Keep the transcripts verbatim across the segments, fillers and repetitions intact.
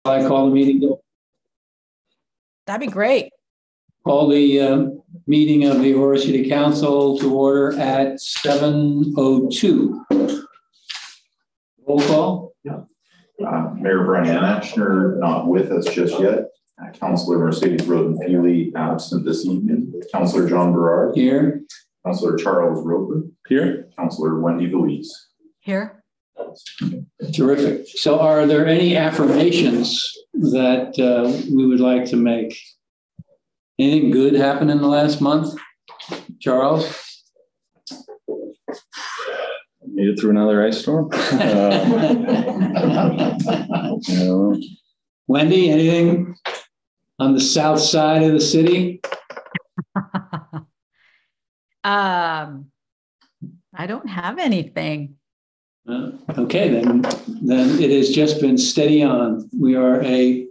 Shall I call the meeting to That'd be great. Call the uh, meeting of the Aurora City Council to order at seven oh two. Roll call. Yeah. Uh, Mayor Brian Ashner not with us just yet. Uh, Councillor Mercedes Roden-Feely absent this evening. Councillor John Berard Here. Councillor Charles Roper here. Councillor Wendy Louise Here. Terrific. So are there any affirmations that uh, we would like to make? Anything good happen in the last month? Charles? Made it through another ice storm. Uh, you know. Wendy, anything on the south side of the city? um, I don't have anything. Uh, okay, then, then it has just been steady on. We are a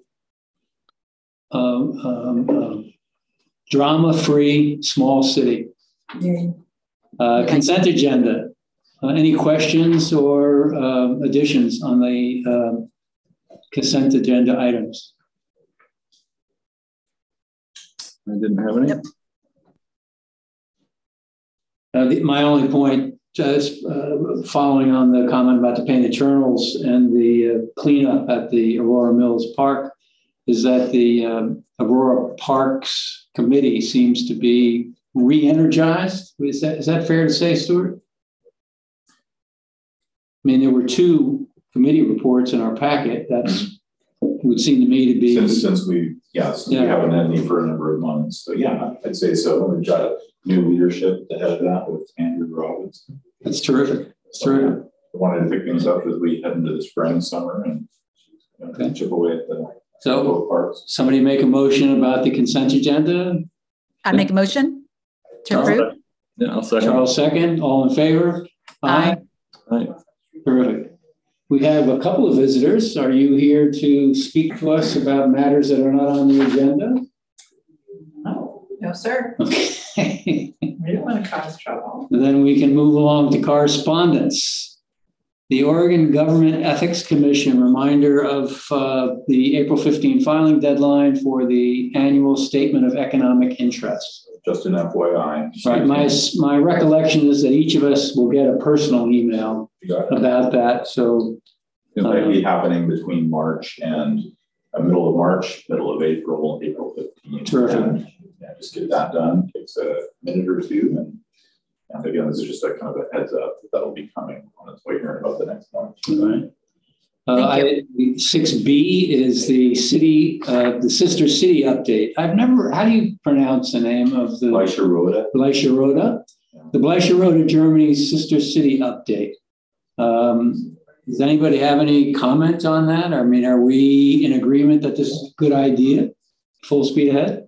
um, um, um, drama-free small city. Uh, consent agenda. Uh, any questions or uh, additions on the uh, consent agenda items? I didn't have any. Yep. Uh, the, my only point, just uh, following on the comment about the painted journals and the uh, cleanup at the Aurora Mills Park, is that the um, Aurora Parks Committee seems to be re-energized. Is that, is that fair to say, Stuart? I mean, there were two committee reports in our packet. That's would seem to me to be since since we yes yeah. we haven't had any for a number of months. So yeah, I'd say so. We've got new leadership ahead of that with Andrew Robbins. That's terrific. It's terrific. I wanted to pick things up as we head into the spring, summer, and you know, okay. chip away at the so parts. Somebody make a motion about the consent agenda. I make a motion to Charles approve. Second. Yeah, I'll second. Charles second. All in favor? Aye. Aye. Terrific. We have a couple of visitors. Are you here to speak to us about matters that are not on the agenda? No, no, sir. Okay. We don't want to cause trouble. And then we can move along to correspondence. The Oregon Government Ethics Commission reminder of uh, the April fifteenth filing deadline for the annual statement of economic interest. Just an F Y I. Right. My, my recollection is that each of us will get a personal email about that. So it might um, be happening between March and uh, middle of March, middle of April, April fifteenth. Terrific. And, yeah, just get that done. Takes a minute or two. And, and again, this is just a kind of a heads up that that'll be coming on its way here in about the next month. All right. Uh, I, six B is the city, uh, the sister city update. I've never, how do you pronounce the name of the? Bleischerode. Bleischerode. Yeah. The Bleischerode, Germany's sister city update. Um, does anybody have any comment on that? I mean, are we in agreement that this is a good idea? Full speed ahead?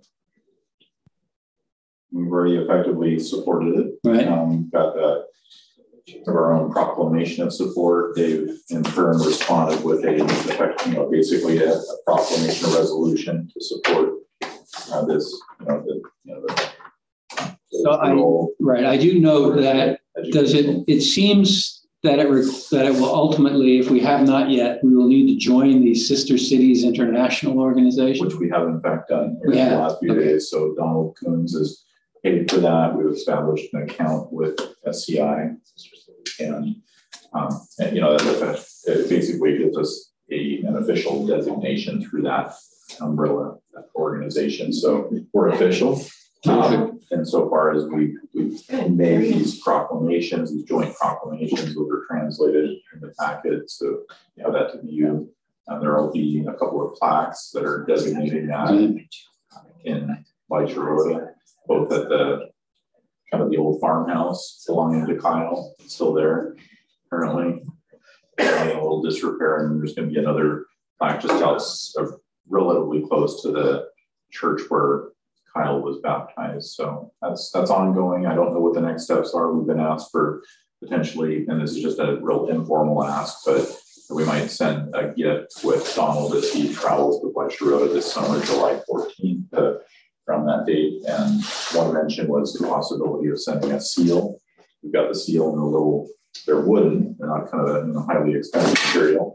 We've already effectively supported it. Right. Um, got the of our own proclamation of support. They've in turn responded with a, you know, basically a, a proclamation, a resolution to support uh, this, you know, the, you know, the, so I, right. I do know that does it, it seems that it, that it will ultimately, if we have not yet, we will need to join the Sister Cities International Organization. Which we have in fact done in yeah. the last few okay. days. So Donald Coons is paid for that. We've established an account with S C I. And, um, and you know, that, it basically gives us a, an official designation through that umbrella that organization. So we're official. Um, and so far as we, we've made these proclamations, these joint proclamations, those are translated in the packet. So you have that to view. And there will be a couple of plaques that are designating that in Bleischerode, both at the kind of the old farmhouse belonging to Kyle, it's still there currently. A little disrepair, and there's going to be another plaque just out uh, relatively close to the church where Kyle was baptized. So that's that's ongoing. I don't know what the next steps are. We've been asked for potentially, and this is just a real informal ask, but we might send a gift with Donald as he travels to Bleischerode this summer, July fourteenth. Uh, From that date, and one mention was the possibility of sending a seal. We've got the seal in a little, they're wooden, they're not kind of a you know, highly expensive material,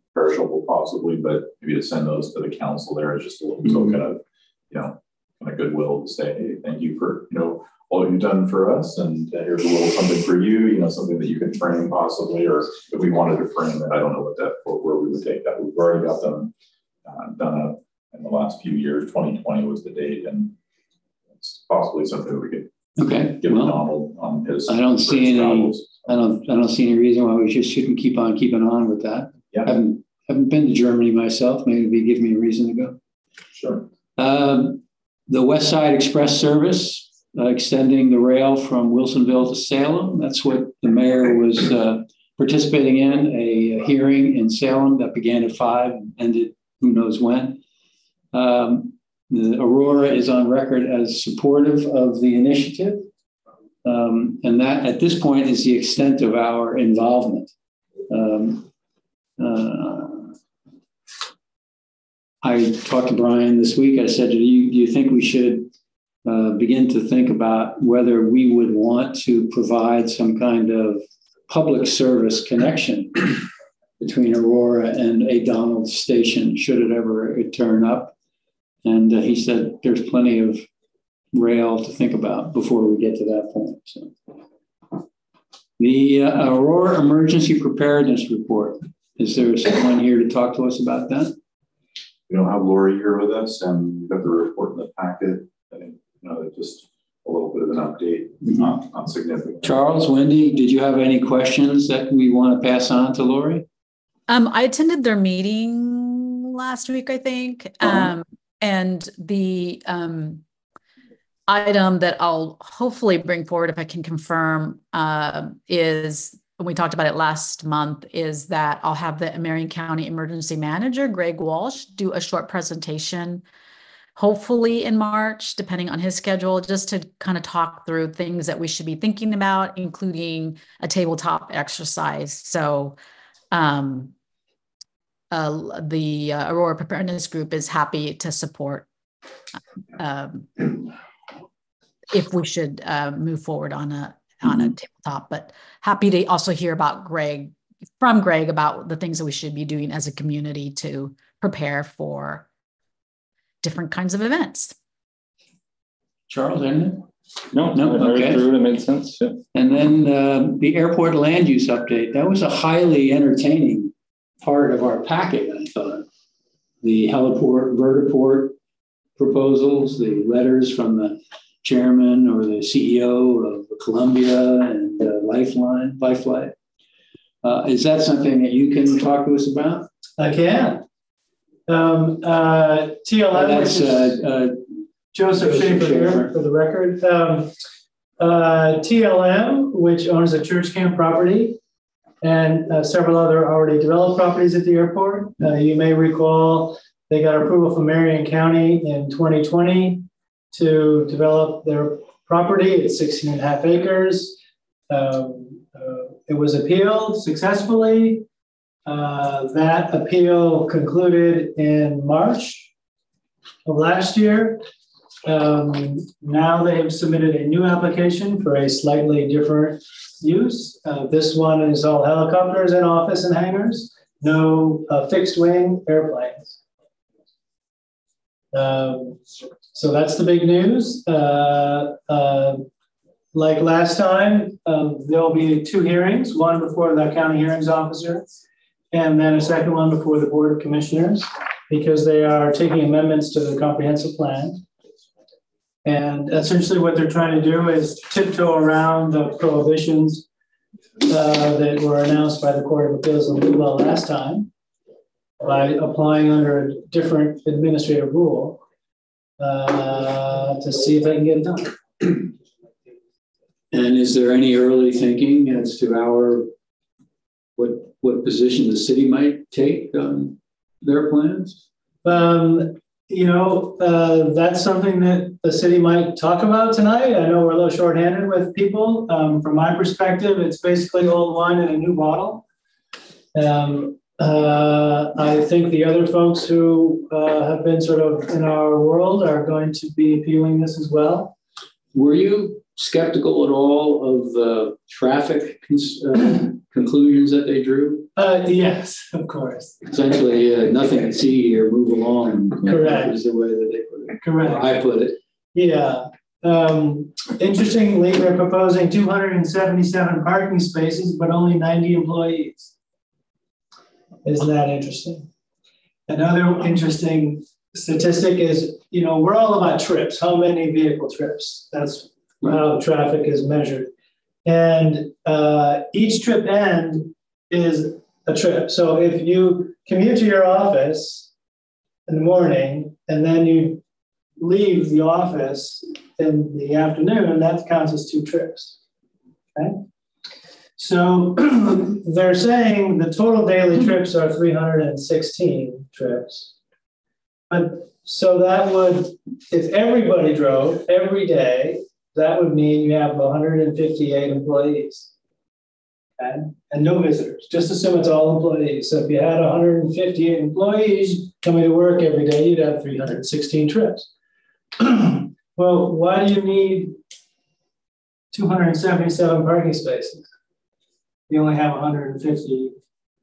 perishable possibly, but maybe to send those to the council there is just a little Mm-hmm. token of, you know, kind of goodwill to say, hey, thank you for, you know, all you've done for us, and uh, here's a little something for you, you know, something that you can frame possibly, or if we wanted to frame it, I don't know what that, where we would take that. We've already got them uh, done up in the last few years. twenty twenty was the date, and it's possibly something we could Okay, give well, Donald on his. I don't see his any, travels. I don't, I don't see any reason why we just shouldn't keep on keeping on with that. Yeah. Haven't, haven't been to Germany myself. Maybe it'd give me a reason to go. Sure. Um, the West Side Express service, uh, extending the rail from Wilsonville to Salem. That's what the mayor was uh, participating in, a, a hearing in Salem that began at five and ended who knows when. Um, the Aurora is on record as supportive of the initiative. Um, and that at this point is the extent of our involvement. Um, uh, I talked to Brian this week. I said, do you, do you think we should uh, begin to think about whether we would want to provide some kind of public service connection between Aurora and a Donald station, should it ever turn up? And uh, he said, there's plenty of rail to think about before we get to that point. So, the uh, Aurora Emergency Preparedness Report. Is there someone here to talk to us about that? We don't have Lori here with us, and we've got the report in the packet. I think, you know, just a little bit of an update, mm-hmm. not, not significant. Charles, Wendy, did you have any questions that we want to pass on to Lori? Um, I attended their meeting last week, I think. Uh-huh. Um, and the um, item that I'll hopefully bring forward, if I can confirm, uh, is, when we talked about it last month, is that I'll have the Marion County Emergency Manager, Greg Walsh, do a short presentation, hopefully in March, depending on his schedule, just to kind of talk through things that we should be thinking about, including a tabletop exercise. So um, uh, the uh, Aurora Preparedness Group is happy to support um, if we should uh, move forward on a on a tabletop, but happy to also hear about Greg, from Greg, about the things that we should be doing as a community to prepare for different kinds of events. Charles, anything? No, no, I okay. heard through it, it made sense. Yeah. And then uh, the airport land use update. That was a highly entertaining part of our packet, I thought. The heliport, vertiport proposals, the letters from the chairman or the C E O of Columbia and uh, Lifeline, Lifelight. Uh, is that something that you can talk to us about? I can. Um, uh, T L M, uh, that's which is uh, uh, Joseph, Joseph Schaefer here for the record. Um, uh, T L M, which owns a church camp property and uh, several other already developed properties at the airport. Uh, you may recall they got approval from Marion County in twenty twenty to develop their property. It's sixteen and a half acres. Um, uh, it was appealed successfully. Uh, that appeal concluded in March of last year. Um, now they have submitted a new application for a slightly different use. Uh, this one is all helicopters and office and hangars, no uh, fixed wing airplanes. Um, so that's the big news. Uh, uh, like last time, um, there'll be two hearings, one before the county hearings officer, and then a second one before the Board of Commissioners, because they are taking amendments to the comprehensive plan. And essentially what they're trying to do is tiptoe around the prohibitions uh, that were announced by the Court of Appeals in Louisville last time by applying under a different administrative rule uh, to see if they can get it done. And is there any early thinking as to our what what position the city might take on their plans? Um, you know, uh, that's something that the city might talk about tonight. I know we're a little shorthanded with people. Um, from my perspective, it's basically old wine in a new bottle. Um, uh, I think the other folks who uh, have been sort of in our world are going to be appealing this as well. Were you skeptical at all of the traffic cons- uh, conclusions that they drew? Uh, yes, of course. Essentially, uh, nothing to see here, move along. Correct. Is the way that they put it. Correct. Or I put it. Yeah. Um, interestingly, they're proposing two hundred seventy-seven parking spaces, but only ninety employees. Isn't that interesting? Another interesting statistic is, you know, we're all about trips. How many vehicle trips? That's how traffic is measured. And uh, each trip end is a trip. So if you commute to your office in the morning and then you leave the office in the afternoon, that counts as two trips, okay? So they're saying the total daily trips are three hundred sixteen trips. But so that would, if everybody drove every day, that would mean you have one hundred fifty-eight employees, okay? And no visitors. Just assume it's all employees. So if you had one hundred fifty-eight employees coming to work every day, you'd have three hundred sixteen trips. Well, why do you need two hundred seventy-seven parking spaces? You only have one hundred fifty-eight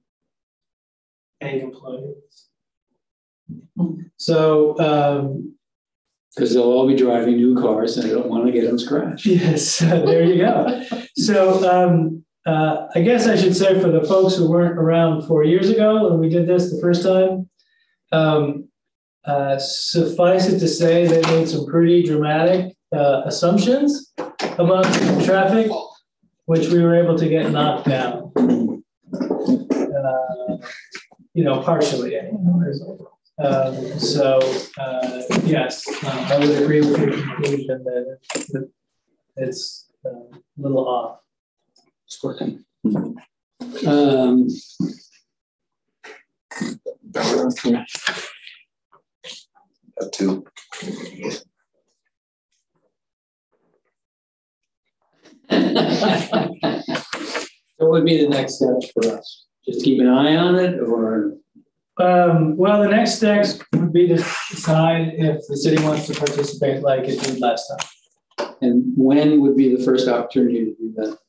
employees. So, um, Because they'll all be driving new cars and they don't want to get them scratched. yes, there you go. So um, uh, I guess I should say for the folks who weren't around four years ago when we did this the first time, um, uh, suffice it to say they made some pretty dramatic uh, assumptions about traffic, which we were able to get knocked down. Uh, you know, partially anyways. Um, so, uh, yes, um, I would agree with your conclusion that, that it's uh, a little off. It's working. Um, Have two. What would be the next steps for us? Just keep an eye on it, or? Um, well, the next steps would be to decide if the city wants to participate like it did last time. And when would be the first opportunity to do that?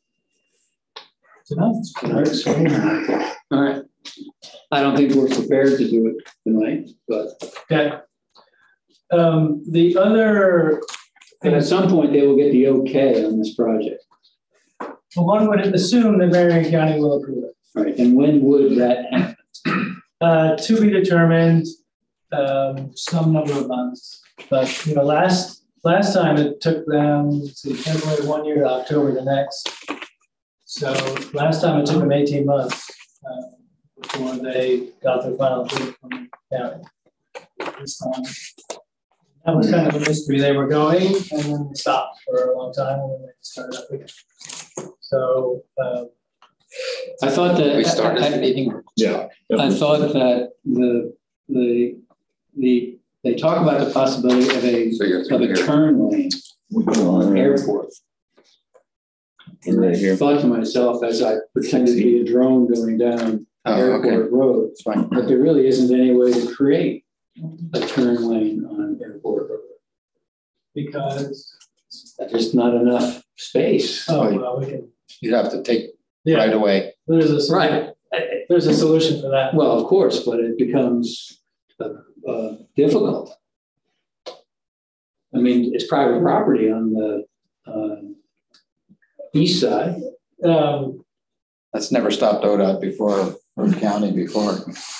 Tonight. All right. I don't think we're prepared to do it tonight, but. Okay. Um, the other. But at some point, they will get the okay on this project. Well, one would assume that Marion County will approve it. Right. And when would that happen? Uh, to be determined, um, some number of months. But you know, last last time it took them, let's see, February one year to October the next. So last time it took them eighteen months uh, before they got their final approval from the county. This time, that was kind of a mystery. They were going and then they stopped for a long time and then they started up again. So. Um, I thought that We started I, the meeting. Yeah. I thought that the the the they talk about the possibility of a So you're of through a here. turn lane on the airport. And Right I here. thought to myself as I pretended to be a drone going down Oh, Airport okay. Road, It's fine. but there really isn't any way to create a turn lane on Airport Road. because There's just not enough space. oh well, we can. You'd have to take Yeah, right away. there's a Right. There's a solution for that. Well, of course, but it becomes uh, uh, difficult. I mean, it's private property on the uh, east side. Um, That's never stopped O D O T before, or county before.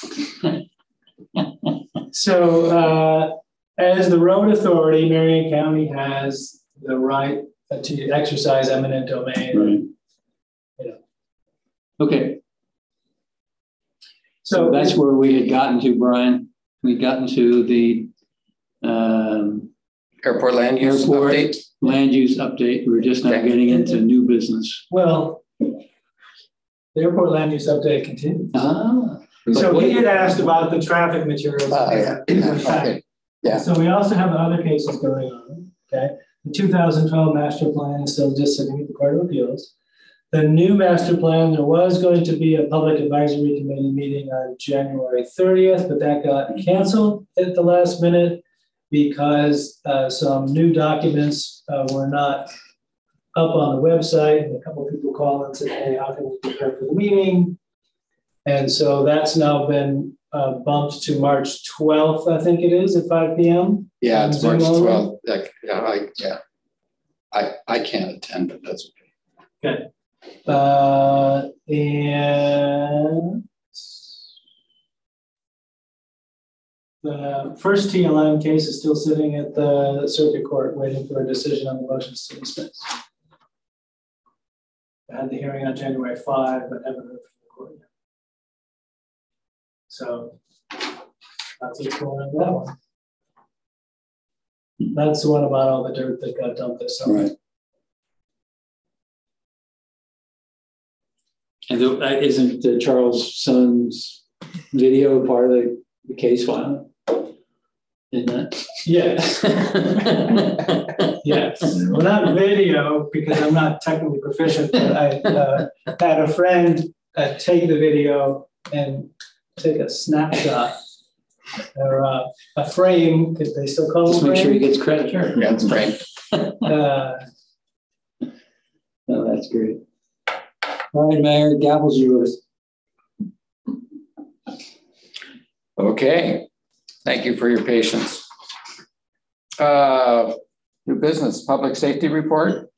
so, uh, as the road authority, Marion County has the right to exercise eminent domain. Right. Yeah. Okay, so So that's where we had gotten to, Brian. We'd gotten to the um, Airport land use Airport. update. land use update. We're just now Okay. getting into new business. well, the airport land use update continues. Ah. So he had asked about the traffic materials. Uh, yeah. Okay. Yeah. So we also have other cases going on, okay? The two thousand twelve master plan is still just sitting at the Court of Appeals. The new master plan, there was going to be a public advisory committee meeting on January thirtieth, but that got canceled at the last minute because uh, some new documents uh, were not up on the website, and a couple of people called and said, hey, how can we prepare for the meeting? And so that's now been uh, bumped to March twelfth, I think it is, at five p.m. Yeah, it's Zoom March only? twelfth. Like, yeah, I, yeah. I, I can't attend, but that's okay. Okay. Uh, and the first T L M case is still sitting at the circuit court waiting for a decision on the motions to dismiss. I had the hearing on January fifth, but haven't heard from the court yet. So that's what's going on with that one. That's the one about all the dirt that got dumped this summer. Right. And the, uh, isn't uh, Charles' son's video part of the, the case file? Isn't that? Yes. Yes. Well, not video, because I'm not technically proficient, but I uh, had a friend uh, take the video and take a snapshot or uh, a frame, because they still call Just it a make sure he frame. gets credit. Sure. Yeah, it's great. Uh, No, that's great. All right, Mayor, gavel's yours. Okay. Thank you for your patience. Uh, new business, public safety report.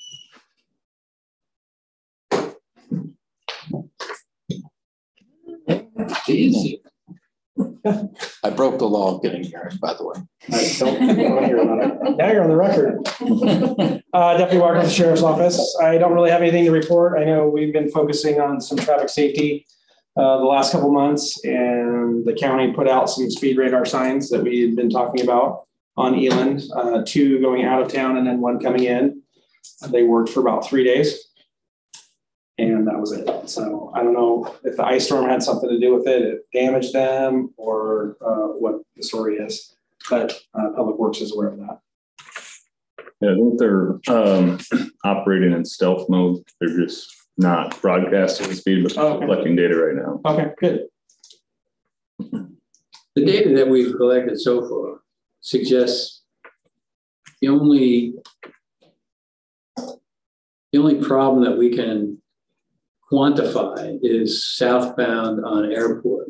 Easy. I broke the law of getting here, by the way. I don't want to hear about it. Now you're on the record. Uh, Deputy Walker of the Sheriff's Office. I don't really have anything to report. I know we've been focusing on some traffic safety uh, the last couple months, and the county put out some speed radar signs that we had been talking about on Eland, uh, two going out of town and then one coming in. They worked for about three days. And that was it. So I don't know if the ice storm had something to do with it, it damaged them, or uh, what the story is. But uh, Public Works is aware of that. Yeah, I think they're um, operating in stealth mode. They're just not broadcasting the speed, but Oh, okay. collecting data right now. Okay, good. The data that we've collected so far suggests the only the only problem that we can quantify is southbound on Airport.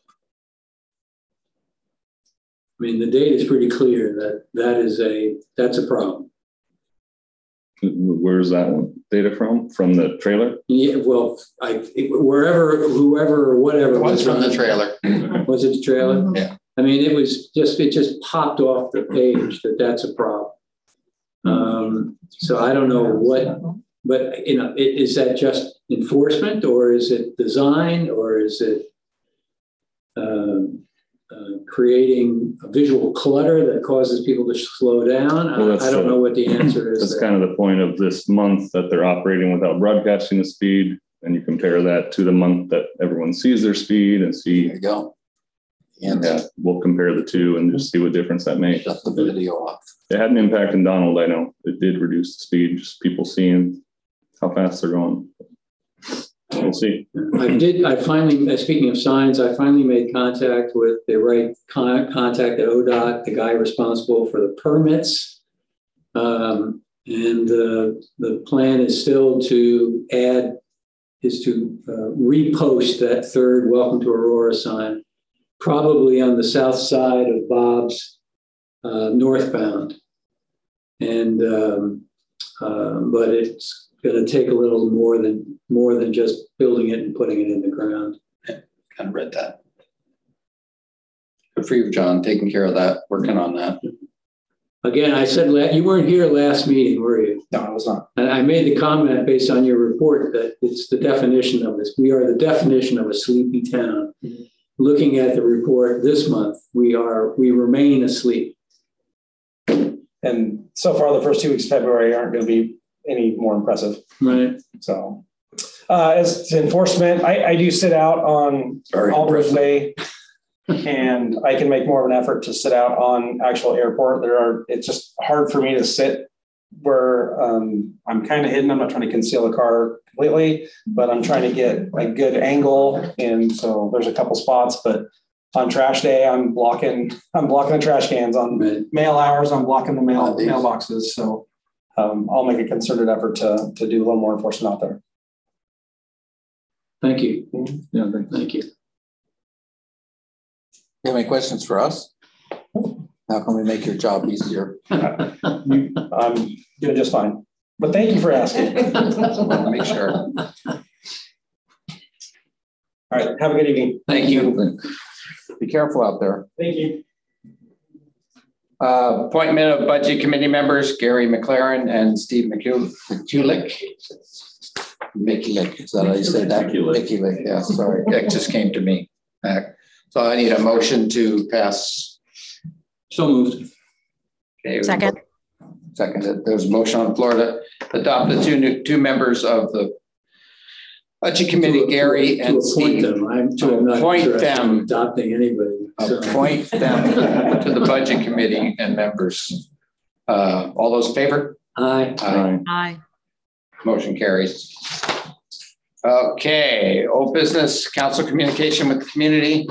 I mean, the data is pretty clear that that is a that's a problem. Where's that one data from? From the trailer? Yeah, well, I wherever, whoever, or whatever It was from the on- trailer. Was it the trailer? Yeah. I mean, it was just it just popped off the page that that's a problem. Um, so I don't know what, but you know, it, is that just enforcement, or is it design, or is it um, uh, creating a visual clutter that causes people to slow down? Well, I, that's I don't the- know what the answer is. That's there. kind of the point of this month, that they're operating without broadcasting the speed. And you compare that to the month that everyone sees their speed and see. There you go. And Yeah, we'll compare the two and just see what difference that makes. shut the video off. It had an impact in Donald, I know. It did reduce the speed, just people seeing how fast they're going. We'll see. I did, I finally, speaking of signs, I finally made contact with the right con- contact at O D O T, the guy responsible for the permits. Um, and uh, the plan is still to add, is to uh, repost that third Welcome to Aurora sign, probably on the south side of Bob's uh, northbound. And, um, uh, but it's going to take a little more than more than just building it and putting it in the ground. Kind of read that. Good for you, John, taking care of that, working on that. Again, I said la- you weren't here last meeting, were you? No, I was not. And I made the comment based on your report that it's the definition of this. We are the definition of a sleepy town. Mm-hmm. Looking at the report this month, we are we remain asleep. And so far, the first two weeks of February aren't going to be any more impressive. Right. So uh, as to enforcement, I, I do sit out on Very Aldridge impressive. Way, and I can make more of an effort to sit out on actual Airport. There are, it's just hard for me to sit where um, I'm kind of hidden. I'm not trying to conceal the car completely, but I'm trying to get a good angle. And so there's a couple spots, but on trash day, I'm blocking, I'm blocking the trash cans. On Right. mail hours, I'm blocking the mail Oh, these. mailboxes. So um, I'll make a concerted effort to, to do a little more enforcement out there. Thank you. Yeah, thank Thank you. You have any questions for us? How can we make your job easier? You, I'm doing just fine. But thank you for asking. Make sure. All right. Have a good evening. Thank you. Be careful out there. Thank you. Uh, appointment of budget committee members, Gary McLaren and Steve McCulloch. Mikulik, is that how you say that? Mikulik, yeah, sorry. It just came to me back. So I need a motion to pass. So moved. Okay, Second. Seconded. There's a motion on the floor to adopt the two new two members of the budget committee, To- Gary to and appoint Steve. them. I'm, To I'm not appoint interested in them. adopting anybody. so. Appoint them to the budget committee and members. Uh, all those in favor? Aye. Aye. Aye. Motion carries. Okay, old business, council communication with the community.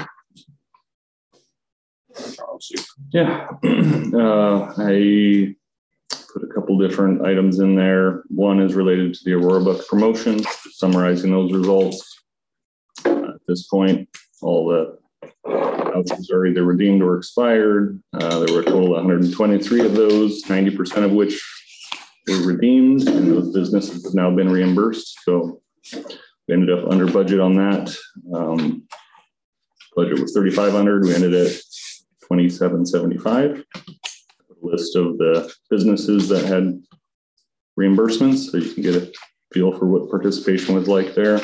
Yeah, uh, I put a couple different items in there. One is related to the Aurora Bucks promotion, summarizing those results. Uh, at this point, all the vouchers are either redeemed or expired. Uh, there were a total of one hundred twenty-three of those, ninety percent of which were redeemed, and those businesses have now been reimbursed. So we ended up under budget on that. Um, budget was thirty-five hundred. We ended at twenty-seven seventy-five. List of the businesses that had reimbursements, so you can get a feel for what participation was like there.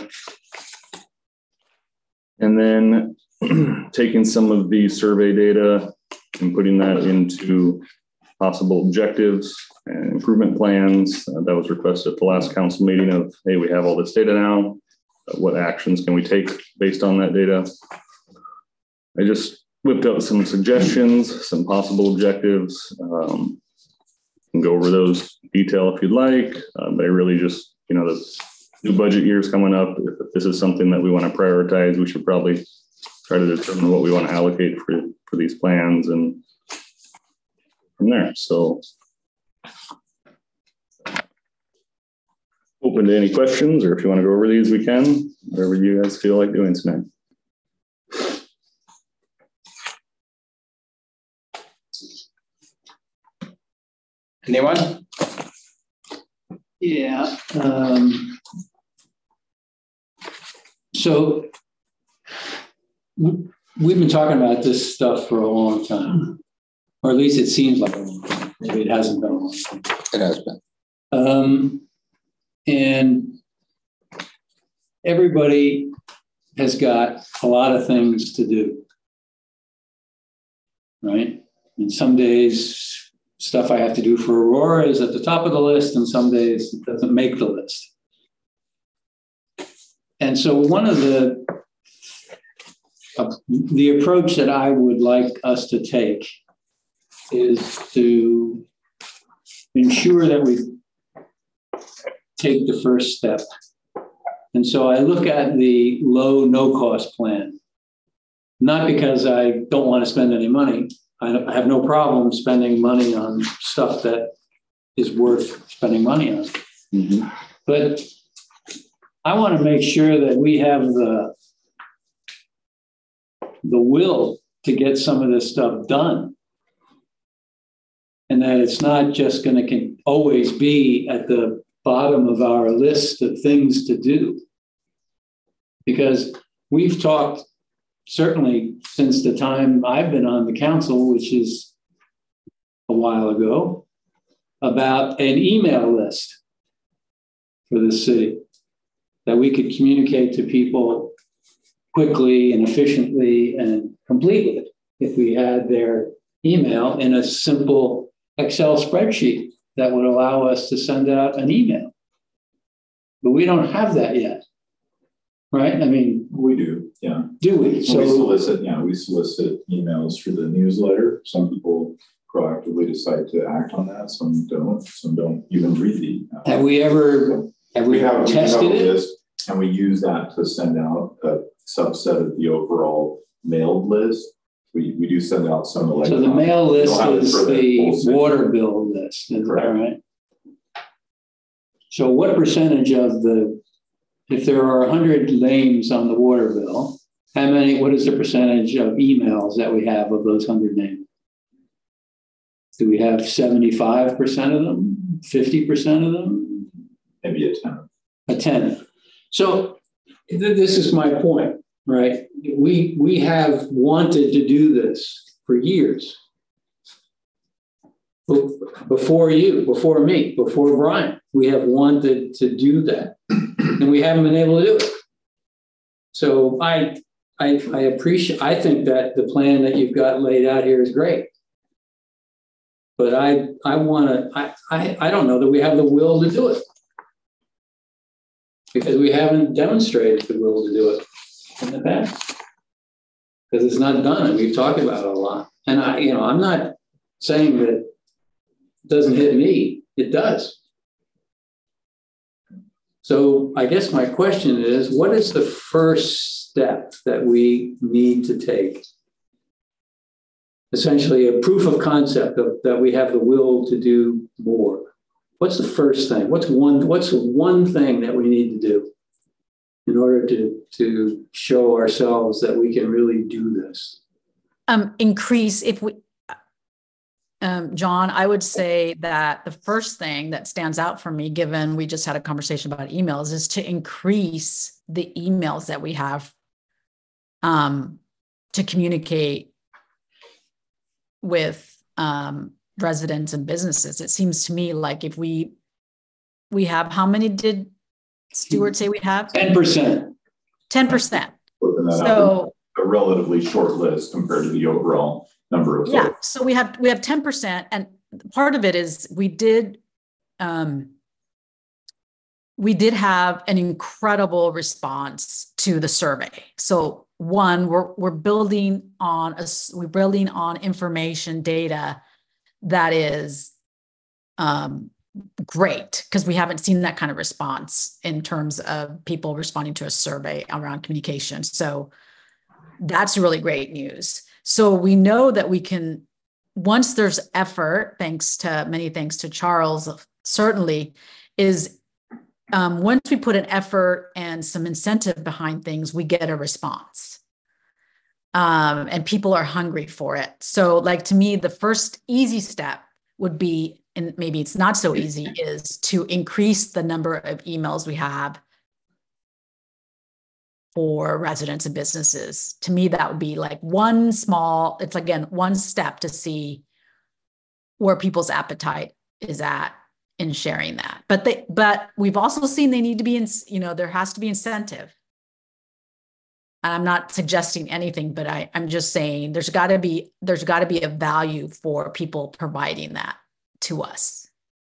And then taking some of the survey data and putting that into possible objectives and improvement plans. Uh, that was requested at the last council meeting of, hey, we have all this data now. Uh, what actions can we take based on that data? I just whipped up some suggestions, some possible objectives. Um, can go over those detail if you'd like, uh, but I really just, you know, the new budget year is coming up. If this is something that we want to prioritize, we should probably try to determine what we want to allocate for, for these plans and from there. So open to any questions, or if you want to go over these, we can, whatever you guys feel like doing tonight. Anyone? Yeah. Um, so we've been talking about this stuff for a long time, or at least it seems like a long time. Maybe it hasn't been a long time. It has been. Um, and everybody has got a lot of things to do, right? And some days stuff I have to do for Aurora is at the top of the list, and some days it doesn't make the list. And so one of the, uh, the approach that I would like us to take is to ensure that we take the first step. And so I look at the low, no-cost plan, not because I don't want to spend any money. I have no problem spending money on stuff that is worth spending money on. Mm-hmm. But I want to make sure that we have the, the will to get some of this stuff done. And that it's not just going to always be at the bottom of our list of things to do. Because we've talked, certainly since the time I've been on the council, which is a while ago, about an email list for the city that we could communicate to people quickly and efficiently and completely if we had their email in a simple Excel spreadsheet that would allow us to send out an email. But we don't have that yet, right? I mean, we do, yeah. Do we? So we solicit, yeah, we solicit emails through the newsletter. Some people proactively decide to act on that. Some don't. Some don't even read the email. Have we ever have we, we have tested we have a it? List, and we use that to send out a subset of the overall mailed list. We we do send out some electronic. So the mail list is the water bill list, is that right? So what percentage of the, if there are one hundred names on the water bill, how many, what is the percentage of emails that we have of those one hundred names? Do we have seventy-five percent of them, fifty percent of them? Maybe a ten. A ten. So th- this is my point, right? We, we have wanted to do this for years. Before you, before me, before Brian, we have wanted to do that, and we haven't been able to do it. So I, I, I appreciate. I think that the plan that you've got laid out here is great, but I, I want to. I, I, I don't know that we have the will to do it because we haven't demonstrated the will to do it in the past because it's not done, and we've talked about it a lot. And I, you know, I'm not saying that. Doesn't hit me, it does. So I guess my question is, what is the first step that we need to take? Essentially a proof of concept of that we have the will to do more. What's the first thing? What's one, what's one thing that we need to do in order to, to show ourselves that we can really do this? Um, increase if we Um, John, I would say that the first thing that stands out for me, given we just had a conversation about emails, is to increase the emails that we have um, to communicate with um, residents and businesses. It seems to me like if we, we have, how many did Stuart say we have? ten percent. ten percent. So So a relatively short list compared to the overall number of yeah, folks. so we have we have ten percent, and part of it is we did um, we did have an incredible response to the survey. So one, we're we're building on a we're building on information data that is um, great because we haven't seen that kind of response in terms of people responding to a survey around communication. So that's really great news. So we know that we can, once there's effort, thanks to many thanks to Charles, certainly, is um, once we put an effort and some incentive behind things, we get a response. Um, and people are hungry for it. So like to me, the first easy step would be, and maybe it's not so easy, is to increase the number of emails we have for residents and businesses. To me, that would be like one small, it's again, one step to see where people's appetite is at in sharing that. But they, but we've also seen they need to be in, you know, there has to be incentive. And I'm not suggesting anything, but I, I'm just saying there's got to be, there's got to be a value for people providing that to us.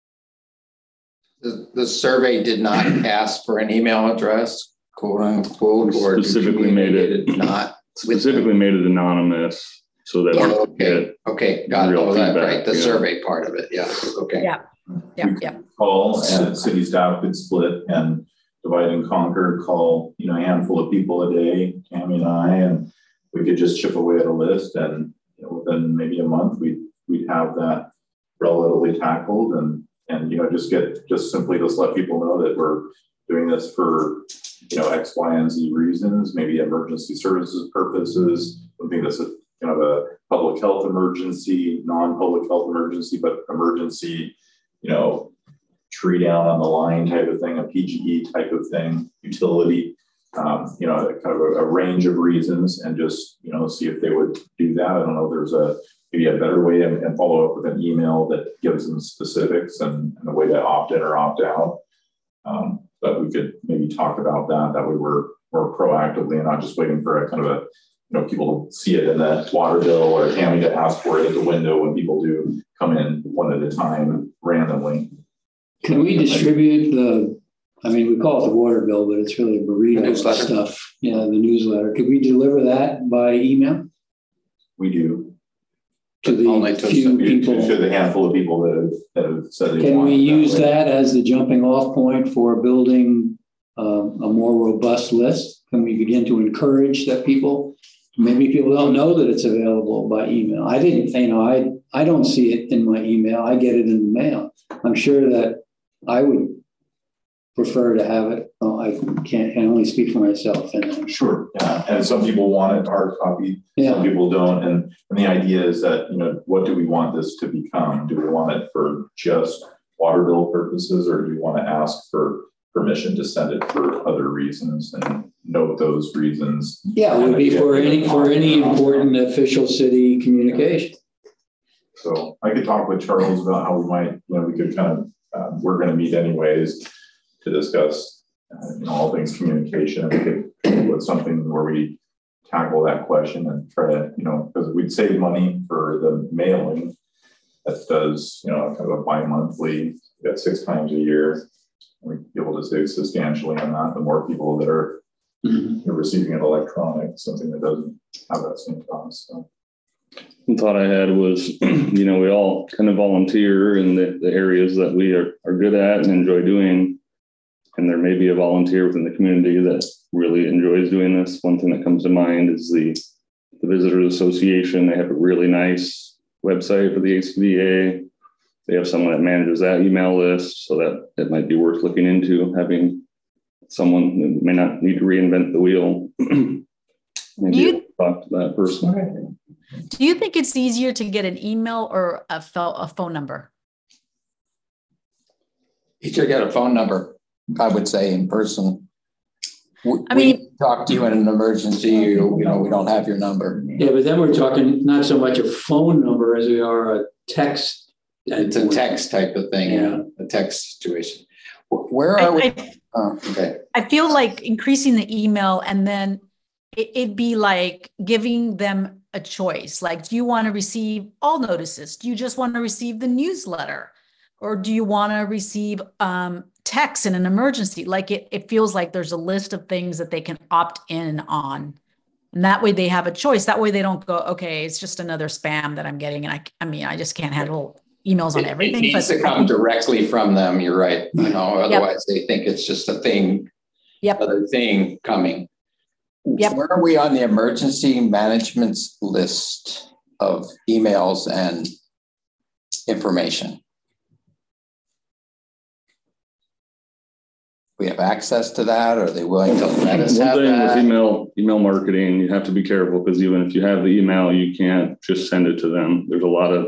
The, the survey did not ask for an email address, quote unquote, or specifically made it not specifically made it anonymous so that yeah. we okay get okay got real all that feedback, right. The yeah. survey part of it, yeah. Okay. Yeah. Yeah. We Yeah. Call and city staff could split and divide and conquer. Call you know a handful of people a day, Tammy and I, and we could just chip away at a list, and you know, within maybe a month we we'd have that relatively tackled, and and you know just get just simply just let people know that we're doing this for you know X, Y, and Z reasons, maybe emergency services purposes, something that's a kind of a public health emergency, non-public health emergency, but emergency, you know, tree down on the line type of thing, a P G E type of thing, utility, um, you know, kind of a, a range of reasons, and just, you know, see if they would do that. I don't know if there's a, maybe a better way, and, and follow up with an email that gives them specifics and, and a way to opt in or opt out. Um, but we could maybe talk about that. That way we're more proactively and not just waiting for a kind of a, you know, people see it in the water bill or Tammy to ask for it at the window when people do come in one at a time randomly. Can we distribute the, I mean, we call it the water bill, but it's really burrito Newsletter. stuff. Yeah, the newsletter. Could we deliver that by email We do. to the Only to few some- people? To the handful of people that have, that have said they Can want we it use way. that as the jumping off point for building um, a more robust list? Can we begin to encourage that people, maybe people don't know that it's available by email. I didn't, you know, I, I don't see it in my email. I get it in the mail. I'm sure that I would prefer to have it. Oh, I can't, I only speak for myself. And Sure, yeah, and some people want it hard copy, yeah. some people don't, and, and the idea is that, you know, what do we want this to become? Do we want it for just water bill purposes, or do we want to ask for permission to send it for other reasons and note those reasons? Yeah, it would be for any, for any important official city communication. So I could talk with Charles about how we might, you know, we could kind of, um, we're going to meet anyways to discuss uh, you know, all things communication. We could come up with something where we tackle that question and try to, you know, because we'd save money for the mailing that does, you know, kind of a bi-monthly, we got six times a year. We'd be able to save substantially on that. The more people that are mm-hmm. receiving it electronic, something that doesn't have that same cost. So. The thought I had was, you know, we all kind of volunteer in the, the areas that we are, are good at and enjoy doing. And there may be a volunteer within the community that really enjoys doing this. One thing that comes to mind is the, the Visitors Association. They have a really nice website for the A C B A. They have someone that manages that email list, so that it might be worth looking into, having someone that may not need to reinvent the wheel. Maybe you, talk to that person. Do you think it's easier to get an email or a, a phone number? You should get a phone number, I would say, in person. We, I mean, we talk to you in an emergency, you, you know, we don't have your number. Yeah, but then we're talking not so much a phone number as we are a text. It's a text type of thing, yeah, a text situation. Where are I, we? I, oh, okay. I feel like increasing the email and then it, it'd be like giving them a choice. Like, do you want to receive all notices? Do you just want to receive the newsletter? Or do you want to receive um, text in an emergency? Like it, it feels like there's a list of things that they can opt in on. And that way they have a choice. That way they don't go, okay, it's just another spam that I'm getting. And I, I mean, I just can't handle emails on everything. It needs but to come directly from them. You're right. You know, otherwise yep. they think it's just a thing, yep. other thing coming. Yep. Where are we on the emergency management list of emails and information? We have access to that? Or are they willing to let us One have thing that? with email, email marketing, you have to be careful, because even if you have the email, you can't just send it to them. There's a lot of,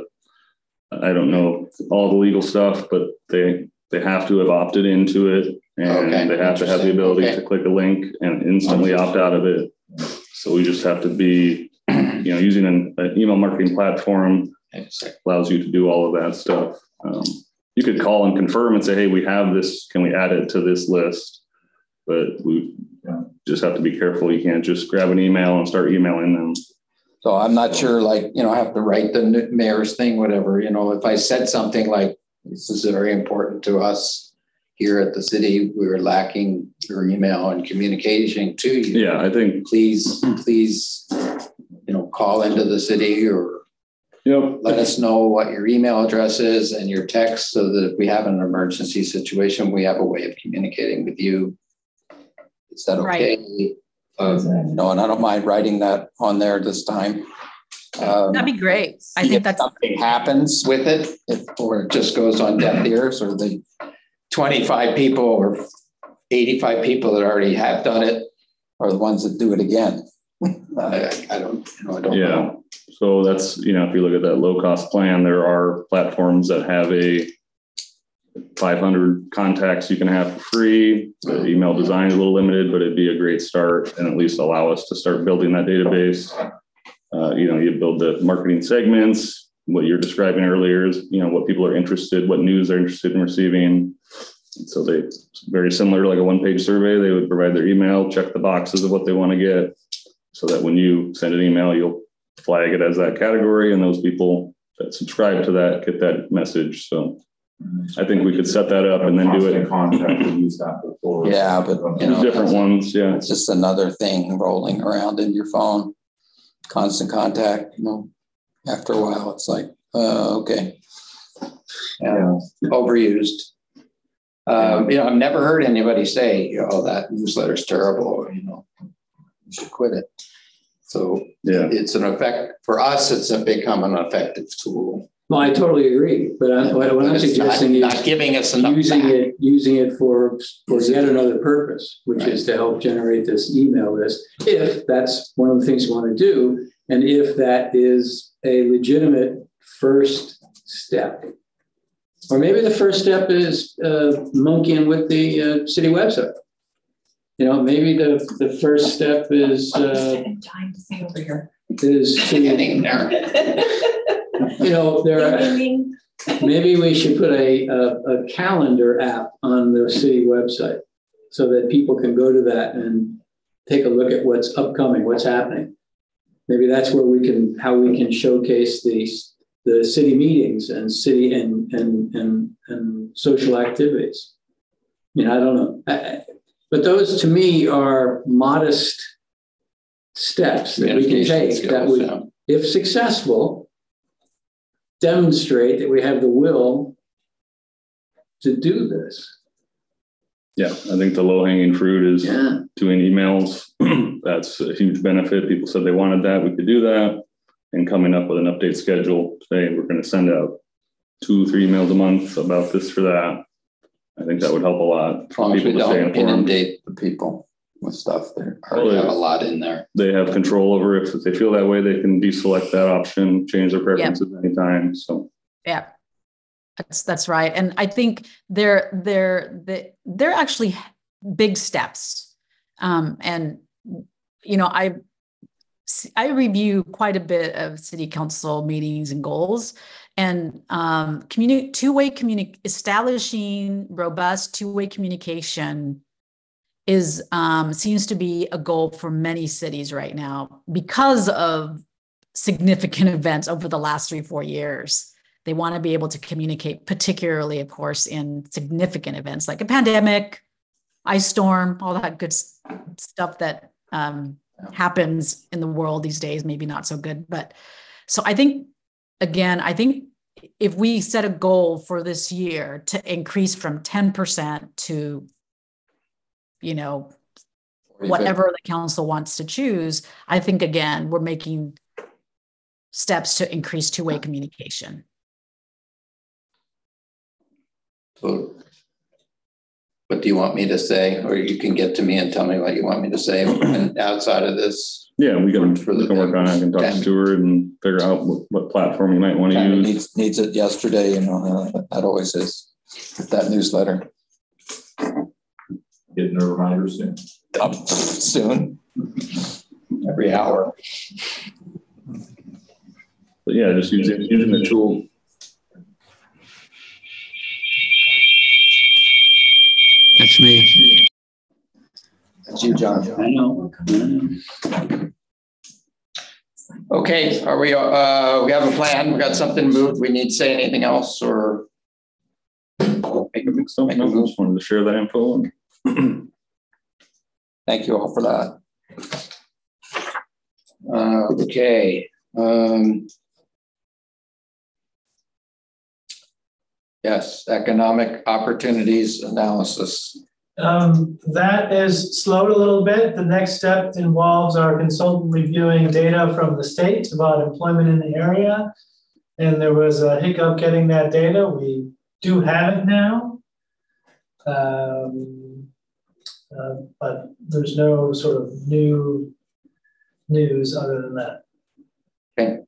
I don't know all the legal stuff, but they they have to have opted into it, and okay. they have to have the ability okay. to click a link and instantly opt out of it. So we just have to be, you know, using an, an email marketing platform allows you to do all of that stuff. Um, you could call and confirm and say, hey, we have this, can we add it to this list? But we just have to be careful. You can't just grab an email and start emailing them. So I'm not sure, like, you know, I have to write the mayor's thing, whatever, you know, if I said something like, this is very important to us here at the city, we were lacking your email and communication to you. Yeah, I think. Please, please, you know, call into the city or yep. let us know what your email address is and your text, so that if we have an emergency situation, we have a way of communicating with you. Is that okay? Right. Um, no, and I don't mind writing that on there this time. Um, That'd be great. I think that's something happens with it, if, or it just goes on deaf ears, or the twenty-five people or eighty-five people that already have done it are the ones that do it again. I, I don't, you know, I don't yeah. know. So that's, you know, if you look at that low cost plan, there are platforms that have a five hundred contacts you can have for free. The email design is a little limited, but it'd be a great start and at least allow us to start building that database. Uh, you know, you build the marketing segments. What you're describing earlier is, you know, what people are interested, what news they're interested in receiving. And so they, very similar to like a one-page survey, they would provide their email, check the boxes of what they want to get, so that when you send an email, you'll flag it as that category, and those people that subscribe to that get that message. So I think we could set that up and then do it. Contact and use that before. Yeah, but you know, different ones. Yeah, it's just another thing rolling around in your phone. Constant contact. You know, after a while, it's like, uh, okay, yeah, overused. Um, you know, I've never heard anybody say, "Oh, that newsletter's terrible," or, you know, you should quit it. So yeah, it's an effect for us. It's a become an effective tool. Well, I totally agree, but I'm, what I'm But it's suggesting not, is not giving us enough using back. it, using it for, for yet another purpose, which Right. is to help generate this email list, if that's one of the things you want to do, and if that is a legitimate first step. Or maybe the first step is uh, monkeying with the uh, city website. You know, maybe the, the first step is uh, Time to say over here. is to, Getting there. you know, there are, maybe we should put a, a, a calendar app on the city website so that people can go to that and take a look at what's upcoming, what's happening. Maybe that's where we can, how we can showcase these, the city meetings and city and, and, and, and social activities. I mean, I don't know. I, but those to me are modest steps that we can take Communication that skills, would, yeah. if successful, demonstrate that we have the will to do this. Yeah, I think the low hanging fruit is Yeah. doing emails. That's a huge benefit. People said they wanted that. We could do that. And coming up with an update schedule. Today, we're going to send out two, three emails a month about this for that. I think that would help a lot. As long as we People to stay don't informed. inundate the people with stuff. They Well, already they- have a lot in there. They have control over it. If they feel that way, they can deselect that option, change their preferences anytime. So Yeah, that's that's right. And I think they're they're they- they're actually big steps. Um, and you know, I I review quite a bit of city council meetings and goals, and um, communi- two-way communi- establishing robust two-way communication is um, seems to be a goal for many cities right now because of significant events over the last three, four years. They want to be able to communicate, particularly, of course, in significant events like a pandemic, ice storm, all that good s- stuff that um, happens in the world these days, maybe not so good. But so I think, again, I think if we set a goal for this year to increase from ten percent to, you know, whatever the council wants to choose, I think, again, we're making steps to increase two-way communication. So what do you want me to say? Or you can get to me and tell me what you want me to say and outside of this. yeah, we can, For we the can work on it. I can talk to Tammy. Stuart and figure out what, what platform you might want to Tammy use. needs, needs it yesterday, you know, uh, that always is with that newsletter. Getting a reminder soon. Up soon, every hour. But yeah, just using, using the tool. That's me. That's you, John. I know. I know. Okay, are we, uh, we have a plan, we got something moved, we need to say anything else or? Make a, So, make a no, I move. just wanted to share that info. And Thank you all for that. Uh, okay, um. Yes, economic opportunities analysis. Um, that is slowed a little bit. The next step involves our consultant reviewing data from the state about employment in the area. And there was a hiccup getting that data. We do have it now. Um, uh, but there's no sort of new news other than that. Okay.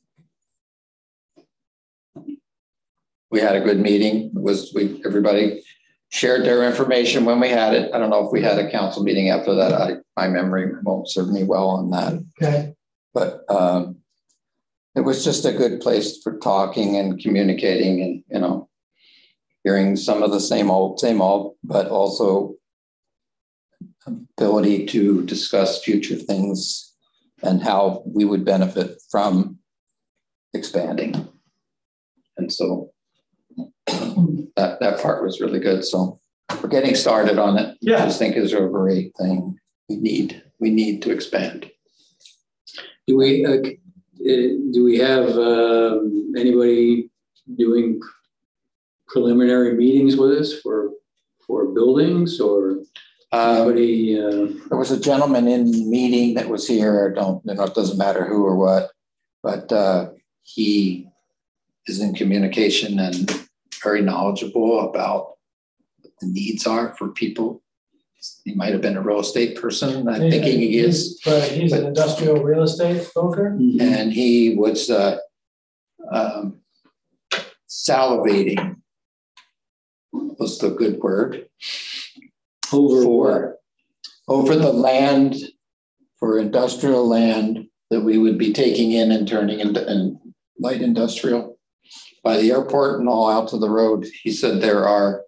We had a good meeting. It was we everybody shared their information when we had it. I don't know if we had a council meeting after that. I, my memory won't serve me well on that. Okay. But um, it was just a good place for talking and communicating and, you know, hearing some of the same old, same old, but also ability to discuss future things and how we would benefit from expanding. And so that, that part was really good. So we're getting started on it. Yeah. I just think is a great thing. We need, we need to expand. Do we, uh, uh, do we have um, anybody doing preliminary meetings with us for, for buildings or Um, anybody? Uh, There was a gentleman in the meeting that was here. I don't, you know, it doesn't matter who or what, but uh, he is in communication and very knowledgeable about what the needs are for people. He might have been a real estate person. I'm thinking he is. But he's an industrial real estate broker. And he was uh, um, salivating, was the good word, Over for over the land, for industrial land that we would be taking in and turning into and light industrial by the airport and all out to the road. He said there are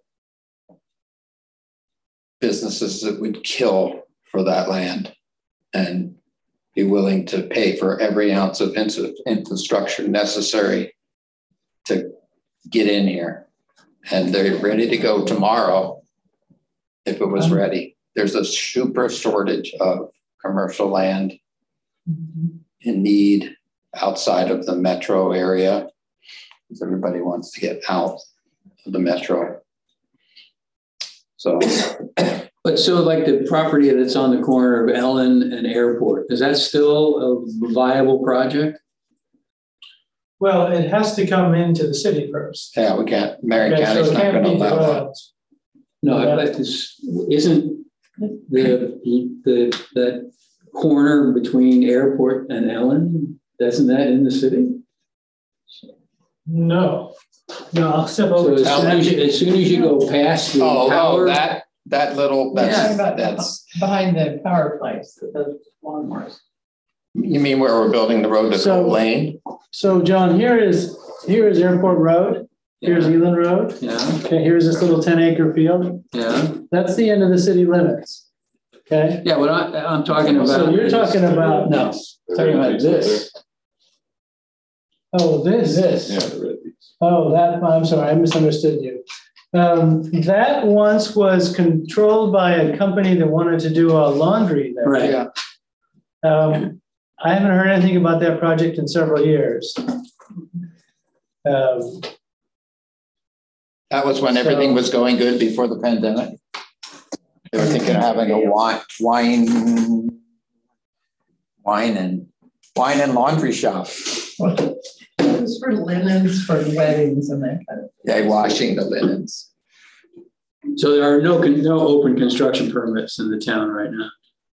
businesses that would kill for that land and be willing to pay for every ounce of infrastructure necessary to get in here. And they're ready to go tomorrow if it was ready. There's a super shortage of commercial land in need outside of the metro area, because everybody wants to get out of the metro. So, But so like the property that's on the corner of Ellen and Airport, is that still a viable project? Well, it has to come into the city first. yeah, we can't, Marion Okay, County's so it not can't going to be allow that. developed. No, Yeah. but this isn't the, the, that corner between Airport and Ellen, isn't that in the city? No, no, I'll step So over. as to soon as you, as soon as you go past the Oh, oh, tower. that, that little, Yeah, that's, about that's, behind the power place, the lawnmowers. you mean where we're building the road to So- Cole Lane? So John, here is, here is Airport Road. Here's Yeah, Eland Road. yeah, Okay, here's this little ten acre field. yeah. That's the end of the city limits. Okay, Yeah, what I, I'm talking about. so you're is- talking about, No, talking about this. oh, this, This. Yeah, the red piece. oh, that, I'm sorry, I misunderstood you. Um, that once was controlled by a company that wanted to do a laundry there. Right. Yeah. Um, I haven't heard anything about that project in several years. Um, That was when everything So- was going good before the pandemic. They were thinking of having a wine, wine, wine and, wine and laundry shop. It was for linens, for weddings and that kind of. Yeah, washing the linens. So there are no, con- no open construction permits in the town right now.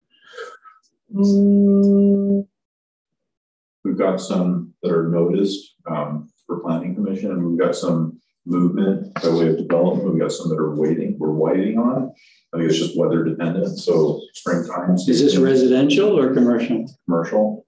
mm, We've got some that are noticed um, for planning commission, and we've got some movement by way of development. We've got some that are waiting, we're waiting on. I think it's just weather dependent. So springtime. Is this residential or commercial? Commercial.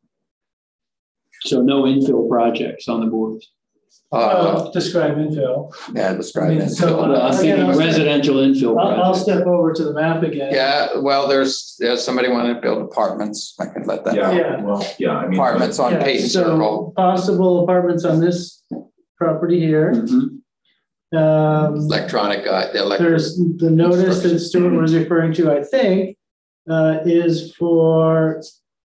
So no infill projects on the boards? Uh, well, describe infill. yeah, describe it. So- Well, I'm thinking Again, I'll- residential infill I'll, I'll projects. step over to the map again. Yeah, well, there's, there's somebody wanting to build apartments. I can let that. Yeah, Yeah. well, yeah, I mean. Apartments on Yeah, Peyton so Circle, possible apartments on this property here. Mhm. Um, electronic, uh, the electric. there's the notice that Stuart was referring to, I think, uh, is for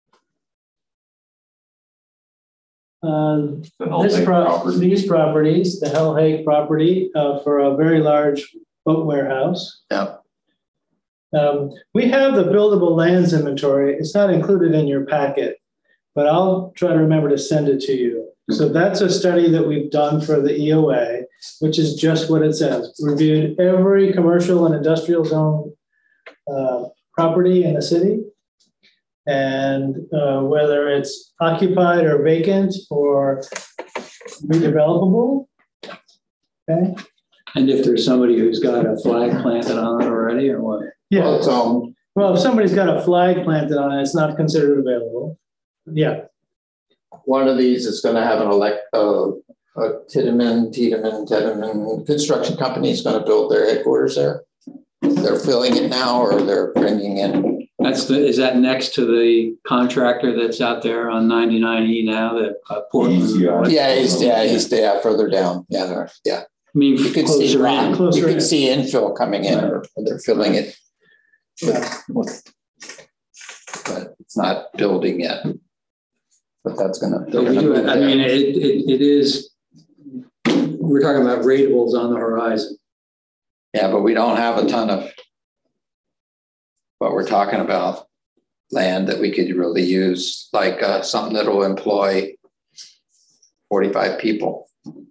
uh, the Hell this Lake pro, property. these properties, the Hell Hake property, uh, for a very large boat warehouse. Yeah. Um, we have the buildable lands inventory. It's not included in your packet, but I'll try to remember to send it to you. So that's a study that we've done for the E O A, which is just what it says. Reviewed every commercial and industrial zone uh, property in the city. And uh, whether it's occupied or vacant or redevelopable. Okay. And if there's somebody who's got a flag planted on it already or what? Yeah. So, Well, if somebody's got a flag planted on it, it's not considered available. Yeah. one of these is going to have an elect, uh, a Tiedemann, Tiedemann, Tiedemann construction company is going to build their headquarters there. They're filling it now, or they're bringing in. That's the, is that next to the contractor that's out there on ninety-nine E now that uh, Portland? Easy, yeah. Yeah, he's, yeah, he's, yeah, further down. Yeah, they're, yeah. I mean, You could see, closer rock- in. you Closer in. could see infill coming in, or they're filling it. Yeah. with- But it's not building yet. But that's gonna. So we do, I mean, it, it, it is, we're talking about ratables on the horizon. Yeah, but we don't have a ton of. But we're talking about land that we could really use, like uh, something that will employ forty-five people.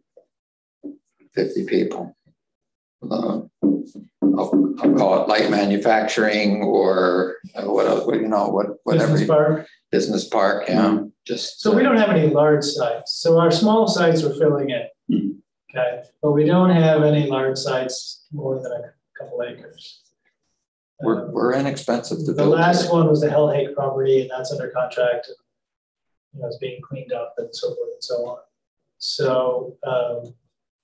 fifty people. Uh, I'll, I'll call it light manufacturing or uh, what, else, what you know, what whatever. Business park. Business park, yeah. Mm-hmm. Just so uh, we don't have any large sites. So our small sites are filling in. Mm-hmm. Okay, but we don't have any large sites more than a couple acres. We're um, we're inexpensive to the build. The last here. one was the Hellhake property, and that's under contract. And, you know, it's being cleaned up and so forth and so on. So. Um,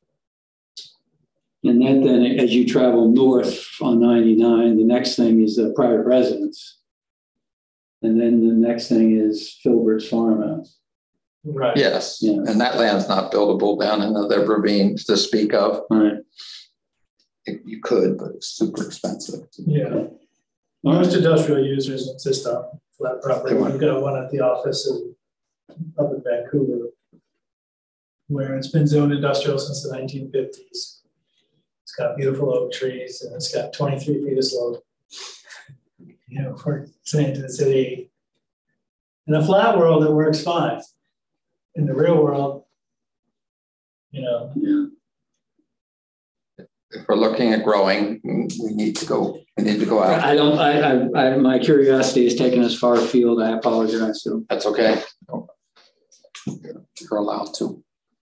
And that then, as you travel north on ninety-nine, the next thing is a private residence. And then the next thing is Filbert's farmhouse. Right. Yes. Yeah. And that land's not buildable down in the ravine to speak of. Right. It, you could, but it's super expensive. Yeah. Most industrial users insist on flat property. We've got one at the office in, up in Vancouver, where it's been zoned industrial since the nineteen fifties. It's got beautiful oak trees and it's got twenty-three feet of slope. You know, for saying to the city, in a flat world, it works fine. In the real world, you know. Yeah. If we're looking at growing, we need to go. We need to go out. I don't. I. I. I my curiosity has taken us far afield. I apologize. So that's okay. You're allowed to.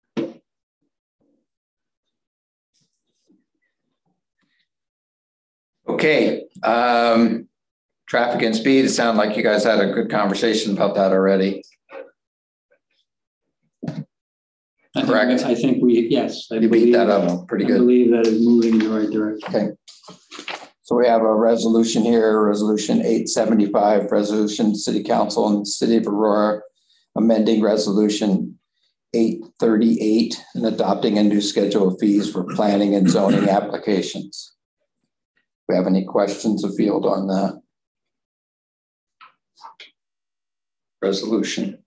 Okay, um, traffic and speed. It sounded like you guys had a good conversation about that already. I Correct. Think, I think we, yes. I you beat that up pretty I good. I believe that is moving in the right direction. Okay. So we have a resolution here, resolution eight seventy-five, resolution City Council and City of Aurora amending resolution eight thirty-eight and adopting a new schedule of fees for planning and zoning applications. Do we have any questions of field on that resolution?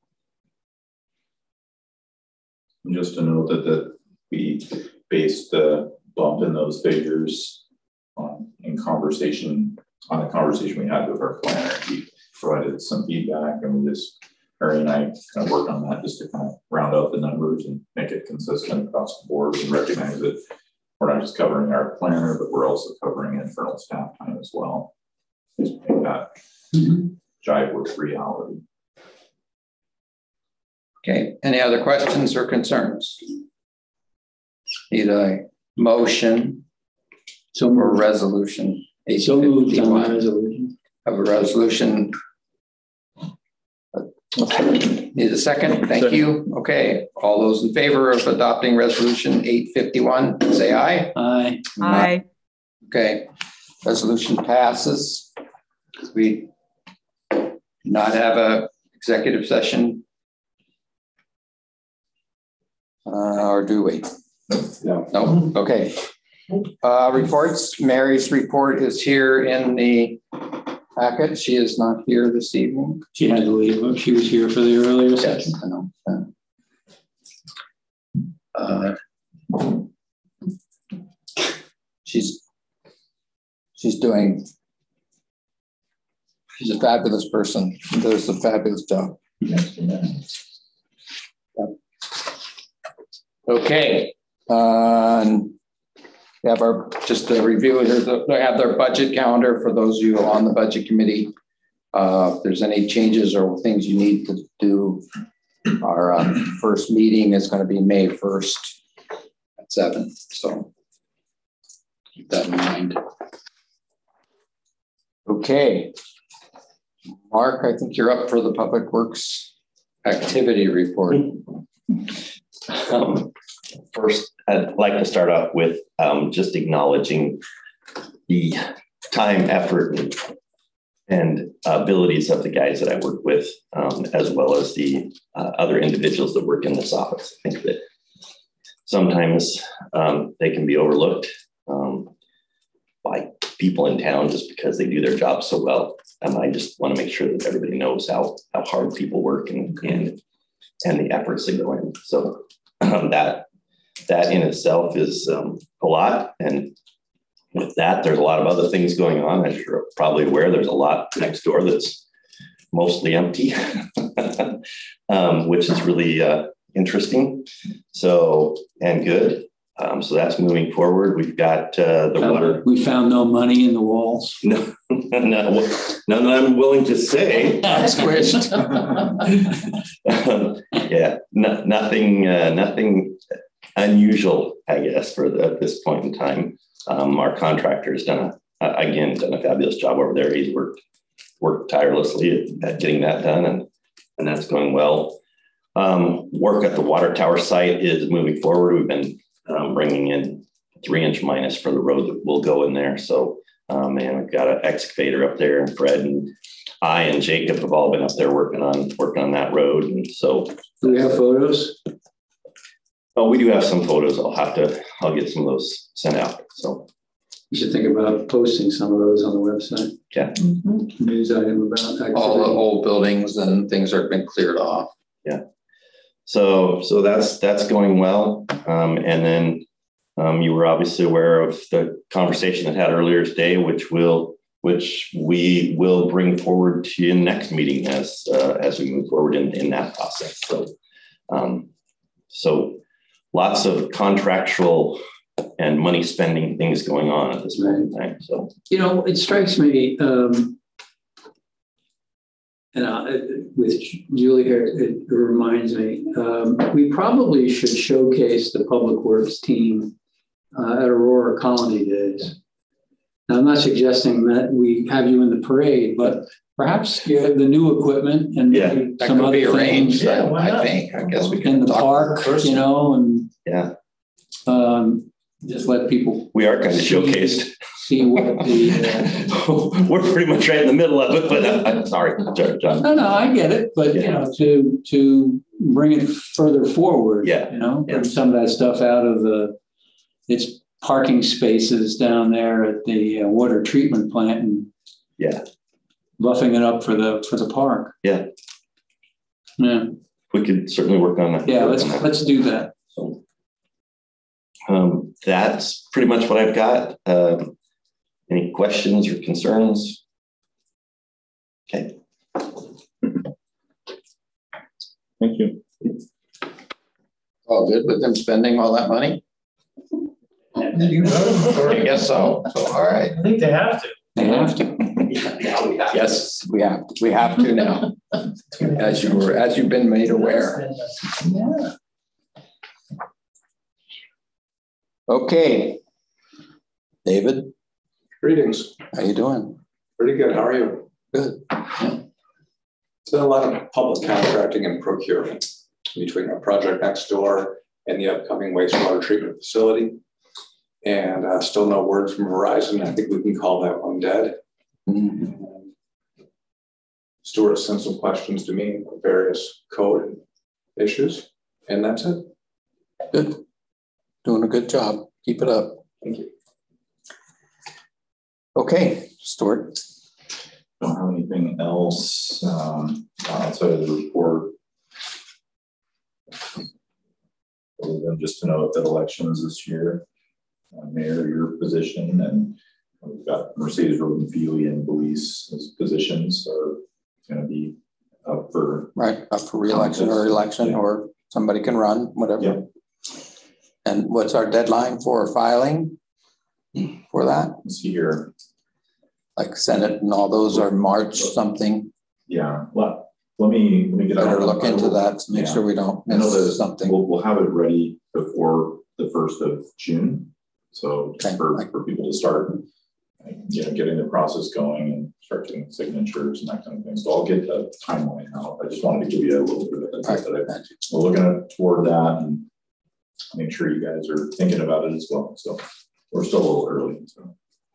Just to note that, that we based the bump in those figures on in conversation on the conversation we had with our planner. He provided some feedback, and we just Harry and I kind of worked on that just to kind of round out the numbers and make it consistent across the board and recognize that we're not just covering our planner, but we're also covering internal staff time as well. Just make that mm-hmm. jive with reality. Okay, any other questions or concerns? Need a motion so for resolution. So moved on the resolution. Have a resolution. Need a second? Thank second. you. Okay, all those in favor of adopting resolution eight fifty-one, say aye. Aye. Aye. Okay, resolution passes. We do not have a executive session. Uh, or do we? No. No. Okay. Uh, reports. Mary's report is here in the packet. She is not here this evening. She had to leave. She was here for the earlier yes, session. I know. Uh, she's she's doing. She's a fabulous person. She does a fabulous job. Yes, yes. Okay, uh, we have our, just a review here, they have their budget calendar for those of you on the budget committee. Uh, if there's any changes or things you need to do, our um, first meeting is going to be May first at seven. So keep that in mind. Okay, Mark, I think you're up for the Public Works activity report. Um, first, I'd like to start off with um, just acknowledging the time, effort, and, and abilities of the guys that I work with, um, as well as the uh, other individuals that work in this office. I think that sometimes um, they can be overlooked um, by people in town just because they do their job so well. And I just want to make sure that everybody knows how, how hard people work and, and and the efforts that go in. So um, that that in itself is um, a lot. And with that, there's a lot of other things going on. As you're probably aware, there's a lot next door that's mostly empty, um, which is really uh, interesting. So, and good. Um, so that's moving forward. We've got uh, the water. We found no money in the walls. No, no, none that I'm willing to say. Squished. um, yeah, no, nothing, uh, nothing unusual, I guess, for the, at this point in time. Um, our contractor has done a, again done a fabulous job over there. He's worked worked tirelessly at, at getting that done, and and that's going well. Um, work at the water tower site is moving forward. We've been um, bringing in three inch minus for the road that will go in there. So, um, and we've got an excavator up there, and Fred and I and Jacob have all been up there working on working on that road. And so, do we have photos? Oh, we do have some photos. I'll have to. I'll get some of those sent out. So, you should think about posting some of those on the website. Yeah, Mm-hmm. News item about activity. All the old buildings and things are been cleared off. Yeah. So, so that's, that's going well. Um, and then um, you were obviously aware of the conversation that had earlier today, which will, which we will bring forward to you in the next meeting as, uh, as we move forward in, in that process. So, um, so lots of contractual and money spending things going on at this point in time. So, you know, it strikes me, um, and uh, with Julie here, it reminds me, um, we probably should showcase the Public Works team uh, at Aurora Colony Days. Now, I'm not suggesting that we have you in the parade, but perhaps you have the new equipment and yeah, that some could other be arranged. things. Yeah, I think. I guess we can in the talk park, first. you know, and yeah, um, just let people we are kind of showcased. See what the. Uh, We're pretty much right in the middle of it, but uh, I'm sorry, John. No, no, I get it, but Yeah. you know, to to bring it further forward, Yeah. you know, Yeah. bring some of that stuff out of the its parking spaces down there at the uh, water treatment plant and Yeah, buffing it up for the for the park. yeah, Yeah, we could certainly work on that. yeah. Work Let's on that. let's do that. So, um, that's pretty much what I've got. Um, any questions or concerns? Okay. Thank you. All good with them spending all that money? You voted I guess so. So, all right. I think they have to. They have to. Yes, we have, we have to now, as you were, as you've been made aware. Yeah. Okay. David, Greetings. how you doing? Pretty good. How are you? Good. It's been a lot of public contracting and procurement between our project next door and the upcoming wastewater treatment facility. And uh, still no word from Verizon. I think we can call that one dead. Mm-hmm. Stuart sent some questions to me on various code issues, and that's it. Good. Doing a good job. Keep it up. Thank you. Okay, Stuart. Don't have anything else um, outside of the report. Other than just to note that elections this year, uh, Mayor, your position, and we've got Mercedes Roden Feely and Belize's positions are going to be up for Right, up for re-election or election, Yeah. or somebody can run, whatever. Yeah. And what's our deadline for filing for that? Let's see here. Like Senate and all those are March something. Yeah, let, let me let me get Better out. look into that to make Yeah. sure we don't I know miss that something. We'll, we'll have it ready before the first of June. So Okay. for, for people to start, you know, getting the process going and start getting signatures and that kind of thing. So I'll get the timeline out. I just wanted to give you a little bit of a Right. that I, we're looking at toward that and make sure you guys are thinking about it as well. So we're still a little early. So.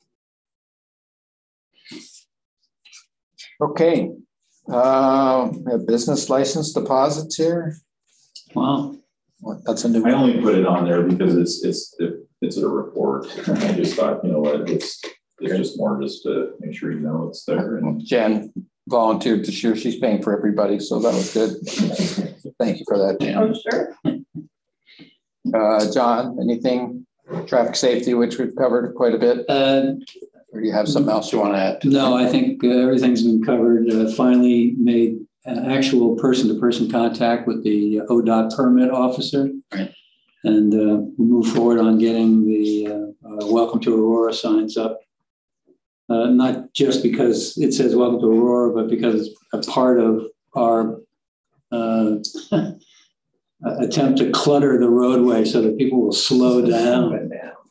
Okay, uh, we have business license deposits here. Wow. What, that's a new I one. only put it on there because it's it's it's a report. I just thought, you know what, it's it's just more just to make sure you know it's there. And Jen volunteered to share. She's paying for everybody, so that was good. Thank you for that, Jen. Oh, sure. Uh, John, anything traffic safety, which we've covered quite a bit, Uh, or do you have something else you want to add? no, I think uh, everything's been covered. Uh, finally made uh, actual person-to-person contact with the O D O T permit officer. Right. and uh, move forward on getting the uh, uh, Welcome to Aurora signs up. Uh, not just because it says Welcome to Aurora, but because it's a part of our uh, attempt to clutter the roadway so that people will slow down.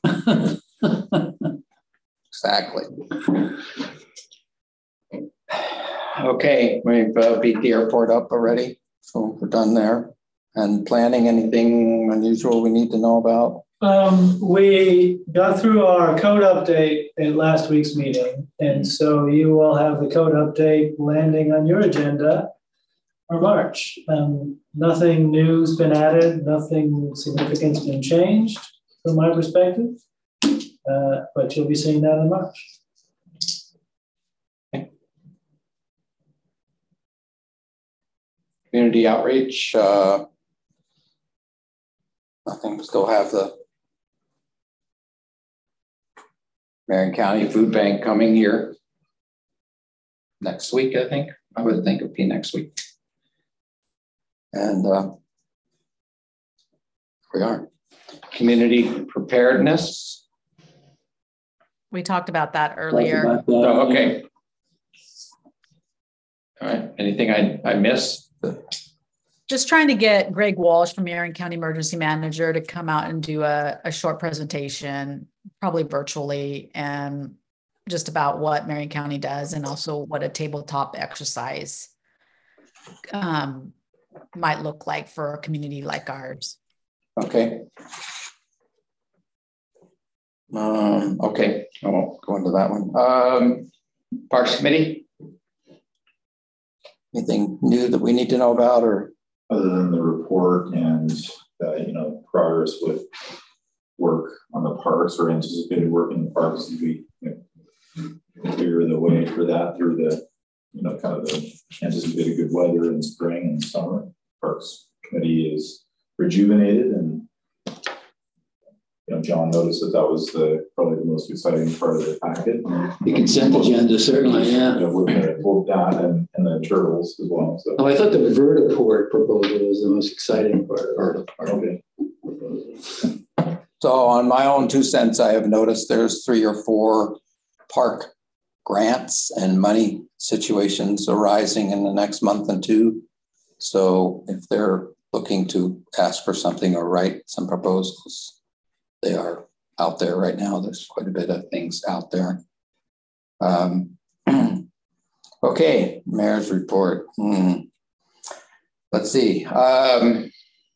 Exactly. Okay, we've uh, beat the airport up already, so we're done there. And planning, anything unusual we need to know about? Um, we got through our code update at last week's meeting, and so you will have the code update landing on your agenda for March. Um, nothing new's been added, nothing significant's been changed from my perspective, uh, but you'll be seeing that in March. Community outreach, uh, nothing, still have the Marion County Food Bank coming here next week, I think. I would think it'd be next week. And uh, we are. Community preparedness. We talked about that earlier. About that. Oh, okay. All right. Anything I, I missed? Just trying to get Greg Walsh from Marion County Emergency Manager to come out and do a, a short presentation, probably virtually, and just about what Marion County does and also what a tabletop exercise um, might look like for a community like ours. Okay. Um, okay, I won't go into that one. Um, Parks Committee? Anything new that we need to know about, or? Other than the report and, uh, you know, progress with work on the parks or anticipated work in the parks as we you know, clear the way for that through the, you know, kind of the anticipated good weather in spring and summer. Parks Committee is rejuvenated, and you know, John noticed that that was the probably the most exciting part of the packet. The consent agenda, certainly, yeah. You know, with, the, with that and, and the turtles as well. So. Oh, I thought the vertiport proposal was the most exciting part of it. Okay. So on my own two cents, I have noticed there's three or four park grants and money situations arising in the next month and two. So if they're looking to ask for something or write some proposals, they are out there right now. There's quite a bit of things out there. Um, okay, Mayor's report. Hmm. Let's see. Um,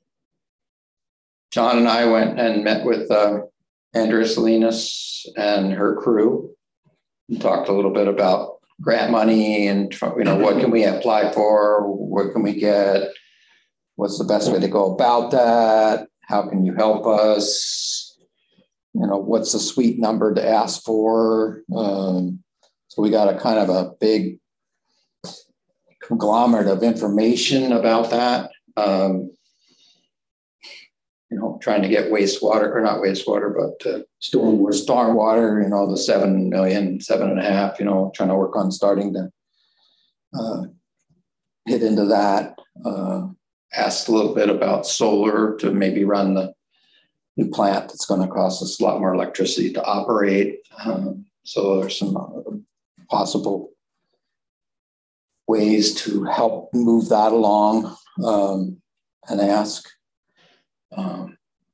John and I went and met with uh, Andrea Salinas and her crew and talked a little bit about grant money and, you know, what can we apply for? What can we get? What's the best way to go about that? How can you help us? You know, what's the sweet number to ask for? Um, so we got a kind of a big conglomerate of information about that. Um, you know, trying to get wastewater, or not wastewater, but uh, stormwater, stormwater, you know, the seven million, seven and a half, you know, trying to work on starting to uh, hit into that. Uh, asked a little bit about solar to maybe run the new plant that's going to cost us a lot more electricity to operate. Um, so there's some uh, possible ways to help move that along um, and ask. Um,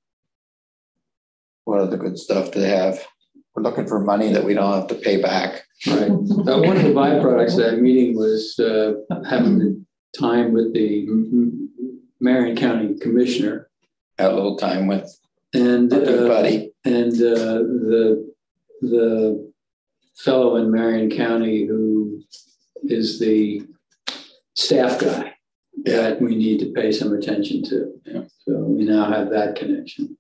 what other good stuff to have? We're looking for money that we don't have to pay back. Right. Uh, one of the byproducts of that meeting was uh, having the time with the Marion County Commissioner. Had a little time with and our good uh, buddy. And uh, the the fellow in Marion County who is the staff guy Yeah. that we need to pay some attention to. Yeah. So we now have that connection.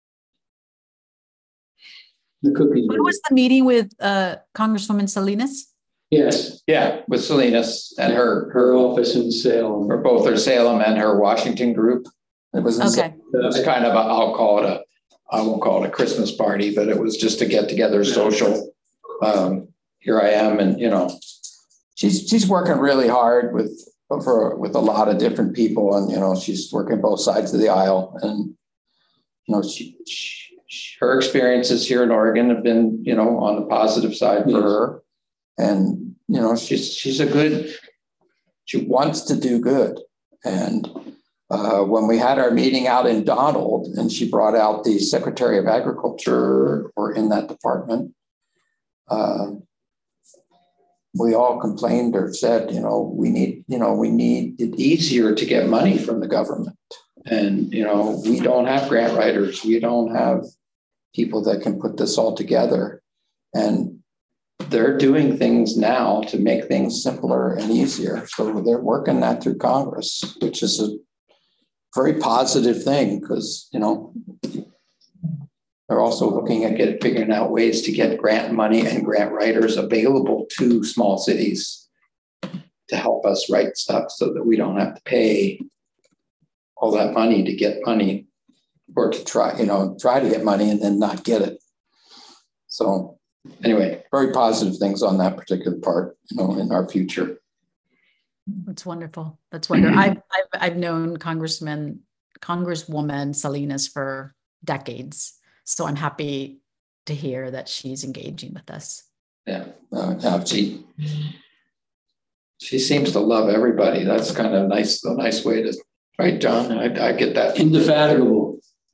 The cookies. When was the meeting with uh, Congresswoman Salinas? Yes. Yeah, with Salinas and her Her office in Salem. or both her Salem and her Washington group. It was in Okay. It was kind of a, I'll call it a, I won't call it a Christmas party, but it was just a get together social. Um, here I am, and you know, she's she's working really hard with for with a lot of different people, and you know, she's working both sides of the aisle, and you know, she, she, she her experiences here in Oregon have been, you know, on the positive side for Yes. her. And, you know, she's, she's a good, she wants to do good. And uh, when we had our meeting out in Donald and she brought out the Secretary of Agriculture or in that department, uh, we all complained or said, you know, we need, you know, we need it easier to get money from the government. And, you know, we don't have grant writers. We don't have people that can put this all together. And they're doing things now to make things simpler and easier. So they're working that through Congress, which is a very positive thing because, you know, they're also looking at get, figuring out ways to get grant money and grant writers available to small cities to help us write stuff so that we don't have to pay all that money to get money or to try, you know, try to get money and then not get it. So anyway, very positive things on that particular part, you know, in our future. That's wonderful. That's wonderful. I've, I've, I've known Congressman, Congresswoman Salinas for decades. So I'm happy to hear that she's engaging with us. Yeah, uh, yeah she, she seems to love everybody. That's kind of nice, a nice way to, right, John? I, I get that. Indefatigable.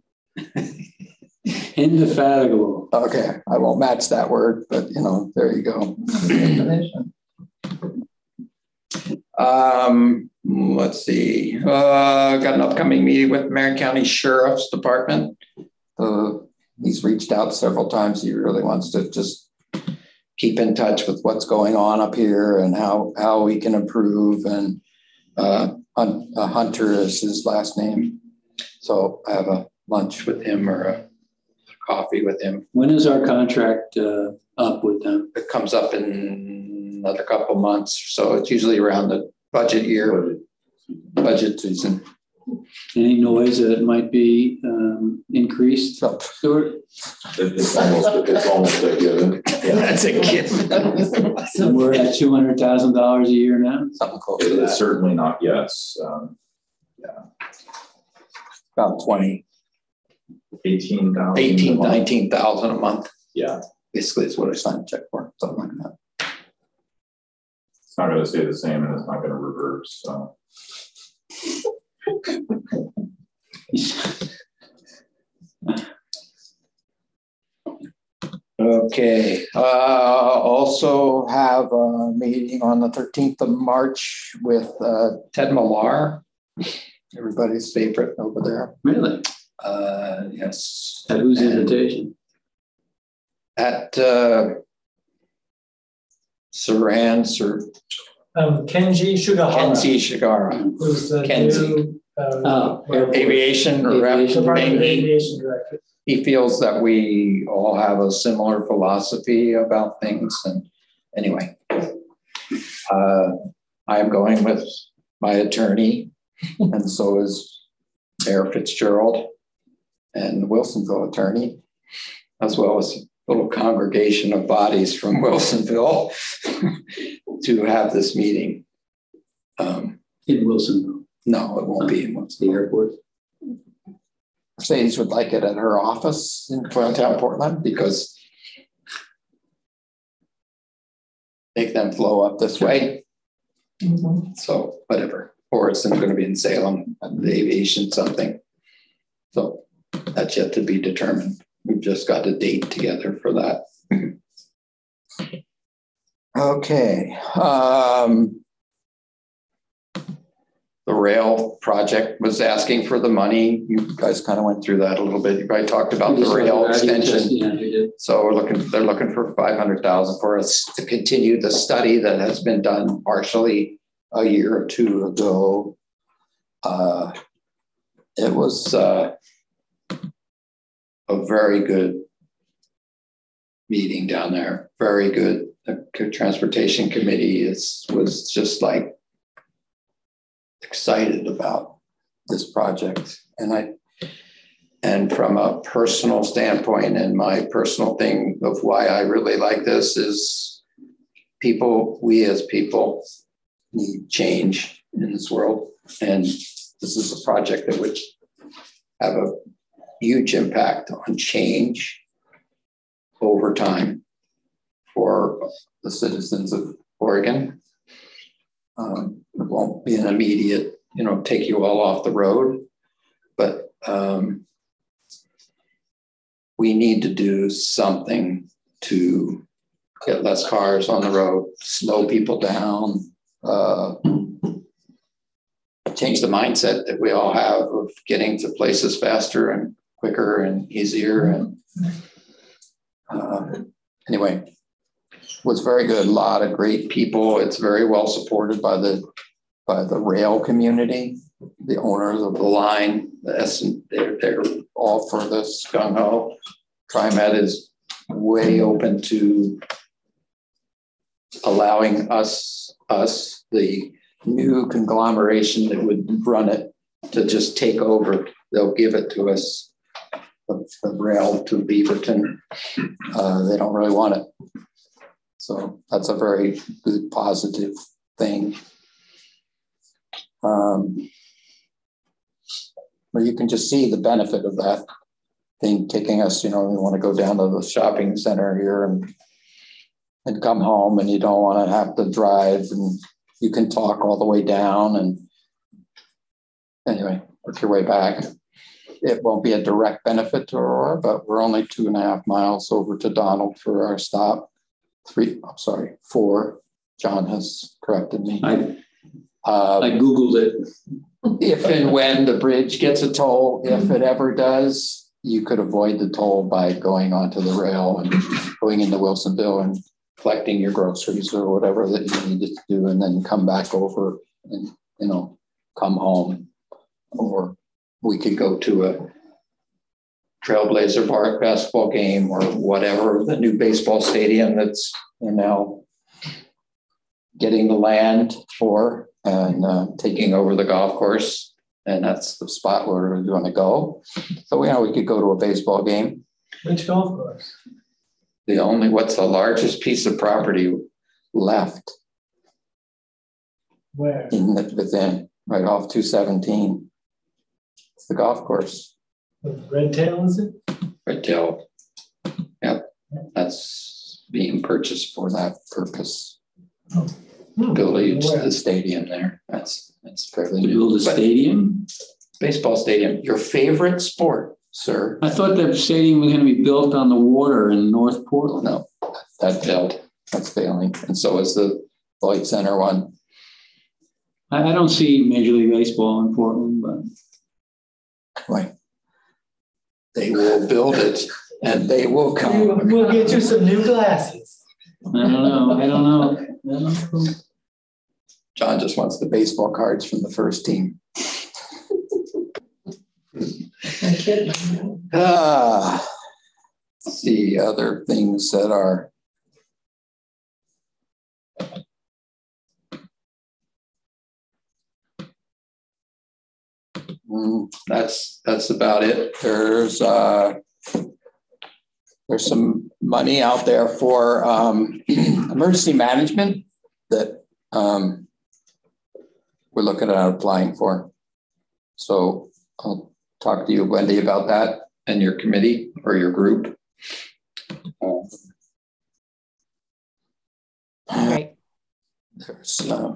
Indefatigable. Okay, I won't match that word, but you know, there you go. Um, let's see. Uh, got an upcoming meeting with Marion County Sheriff's Department. Uh, he's reached out several times. He really wants to just keep in touch with what's going on up here and how how we can improve. And uh, Hunt, uh, Hunter is his last name, so I have a lunch with him or a coffee with him. When is our contract uh, up with them? It comes up in another couple months, so it's usually around the budget year, budget season. Any noise that it might be um, increased? So, Stuart? It's almost, it's almost a given. yeah, that's a given. So we're at two hundred thousand dollars a year now? Something close It to is that. certainly not yes. Um, yeah, About twenty, eighteen thousand. eighteen, nineteen thousand a month. Yeah, Basically is what I signed a check for, something like that. it's not going to stay the same, and it's not going to reverse. So. Okay, uh, also have a meeting on the thirteenth of March with uh, Ted Millar, everybody's favorite over there. Really? Uh, yes. At whose And invitation? At uh, Saran, Sir Um, Kenji Sugahara, Kenzie Shigara, who's the Kenzie. new um, Oh, airport. aviation or Aviation. Department of he, Aviation Director. he feels that we all have a similar philosophy about things. And anyway, uh, I am going with my attorney, and so is Mayor Fitzgerald and the Wilsonville attorney, as well as a little congregation of bodies from Wilsonville to have this meeting. Um, In Wilsonville. no, it won't be in Wilsonville. The airport. Mercedes would like it at her office in downtown Portland because make them flow up this way. Mm-hmm. So whatever. Or it's going to be in Salem, the aviation something. So that's yet to be determined. We've just got a date together for that. Okay. Um, the rail project was asking for the money. You guys kind of went through that a little bit. You probably talked about the rail extension. Yeah, we did. So we're looking, they're looking for five hundred thousand for us to continue the study that has been done partially a year or two ago. Uh, it was uh, a very good meeting down there. Very good. The transportation committee is was just like excited about this project. And I, and from a personal standpoint, and my personal thing of why I really like this is people, we as people need change in this world. And this is a project that would have a huge impact on change over time for the citizens of Oregon. Um, it won't be an immediate, you know, take you all off the road, but um, we need to do something to get less cars on the road, slow people down, uh, change the mindset that we all have of getting to places faster and quicker and easier. And uh, anyway, was very good. A lot of great people. It's very well supported by the by the rail community, the owners of the line. The S they're they're all for this gung ho. TriMet is way open to allowing us us the new conglomeration that would run it to just take over. They'll give it to us, the, the rail to Beaverton. Uh, they don't really want it. So that's a very good, positive thing. Um, but you can just see the benefit of that thing taking us, you know, we want to go down to the shopping center here and and come home, and you don't want to have to drive, and you can talk all the way down and anyway, work your way back. It won't be a direct benefit to Aurora, but we're only two and a half miles over to Donald for our stop. Three, I'm sorry, four. John has corrected me. I, um, I Googled it. If and when the bridge gets a toll, if it ever does, you could avoid the toll by going onto the rail and going into Wilsonville and collecting your groceries or whatever that you needed to do, and then come back over and, you know, come home. Or we could go to a Trailblazer Park basketball game or whatever, the new baseball stadium that's, you know, getting the land for and uh, taking over the golf course. And that's the spot where we're going to go. So, you know, we could go to a baseball game. Which golf course? The only, what's the largest piece of property left? Where? In the, within, right off two seventeen. It's the golf course. Red Tail, is it? Red Tail. Yep. That's being purchased for that purpose. Oh. Hmm. Building Where? the stadium there. That's that's fairly To new. build a But stadium? baseball stadium. Your favorite sport, sir? I thought that stadium was going to be built on the water in North Portland. No, that failed. That's failing. And so is the Lloyd Center one. I, I don't see Major League Baseball in Portland, but Right. They will build it and they will come. We'll get you some new glasses. I don't know. I don't know. I don't know. John just wants the baseball cards from the first team. Ah, let's see other things that are. Mm, that's that's about it. There's uh, there's some money out there for um, emergency management that um, we're looking at applying for. So I'll talk to you, Wendy, about that and your committee or your group. Um, Right. There's uh,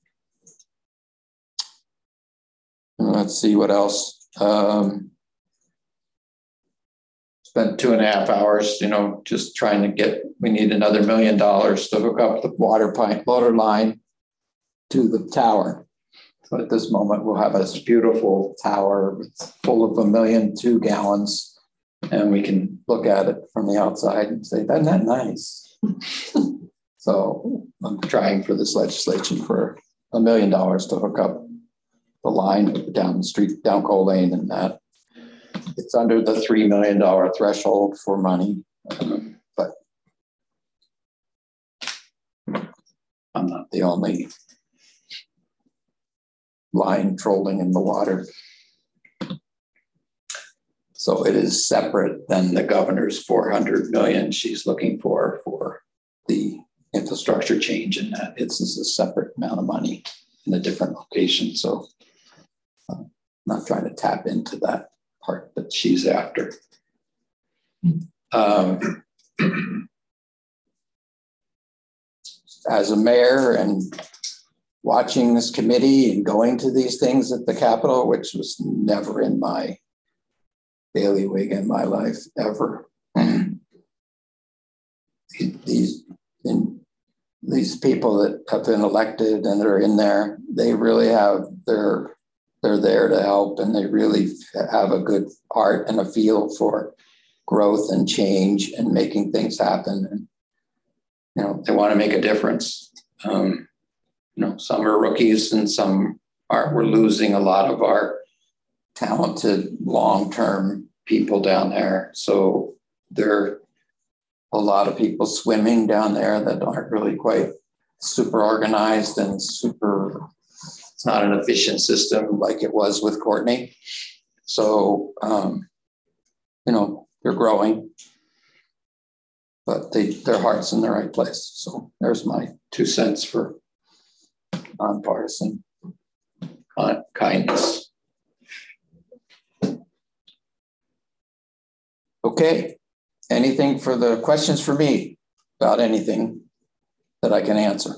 let's see what else. Um, spent two and a half hours, you know, just trying to get, we need another million dollars to hook up the water pipe, water line to the tower. So at this moment, we'll have this beautiful tower full of a million two gallons, and we can look at it from the outside and say, isn't that nice? So I'm trying for this legislation for a million dollars to hook up the line down the street, down Cole Lane, and that. It's under the three million dollars threshold for money, um, but I'm not the only line trolling in the water. So it is separate than the governor's four hundred million she's looking for for the infrastructure change in that. It's just a separate amount of money in a different location. So I'm not trying to tap into that part that she's after. Um, as a mayor and watching this committee and going to these things at the Capitol, which was never in my bailiwick in my life ever. These in, these people that have been elected and are in there, they really have their they're there to help, and they really have a good heart and a feel for growth and change and making things happen. And you know, they want to make a difference. Um, you know, some are rookies and some are. We're losing a lot of our talented long-term people down there. So there are a lot of people swimming down there that aren't really quite super organized and super, it's not an efficient system like it was with Courtney. So, um, you know, they're growing, but they, their heart's in the right place. So there's my two cents for nonpartisan kindness. Okay, anything for the questions for me about anything that I can answer?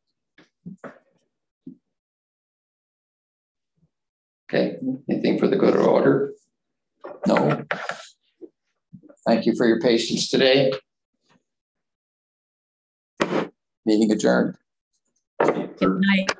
Okay, anything for the good order? No. Thank you for your patience today. Meeting adjourned. Good night.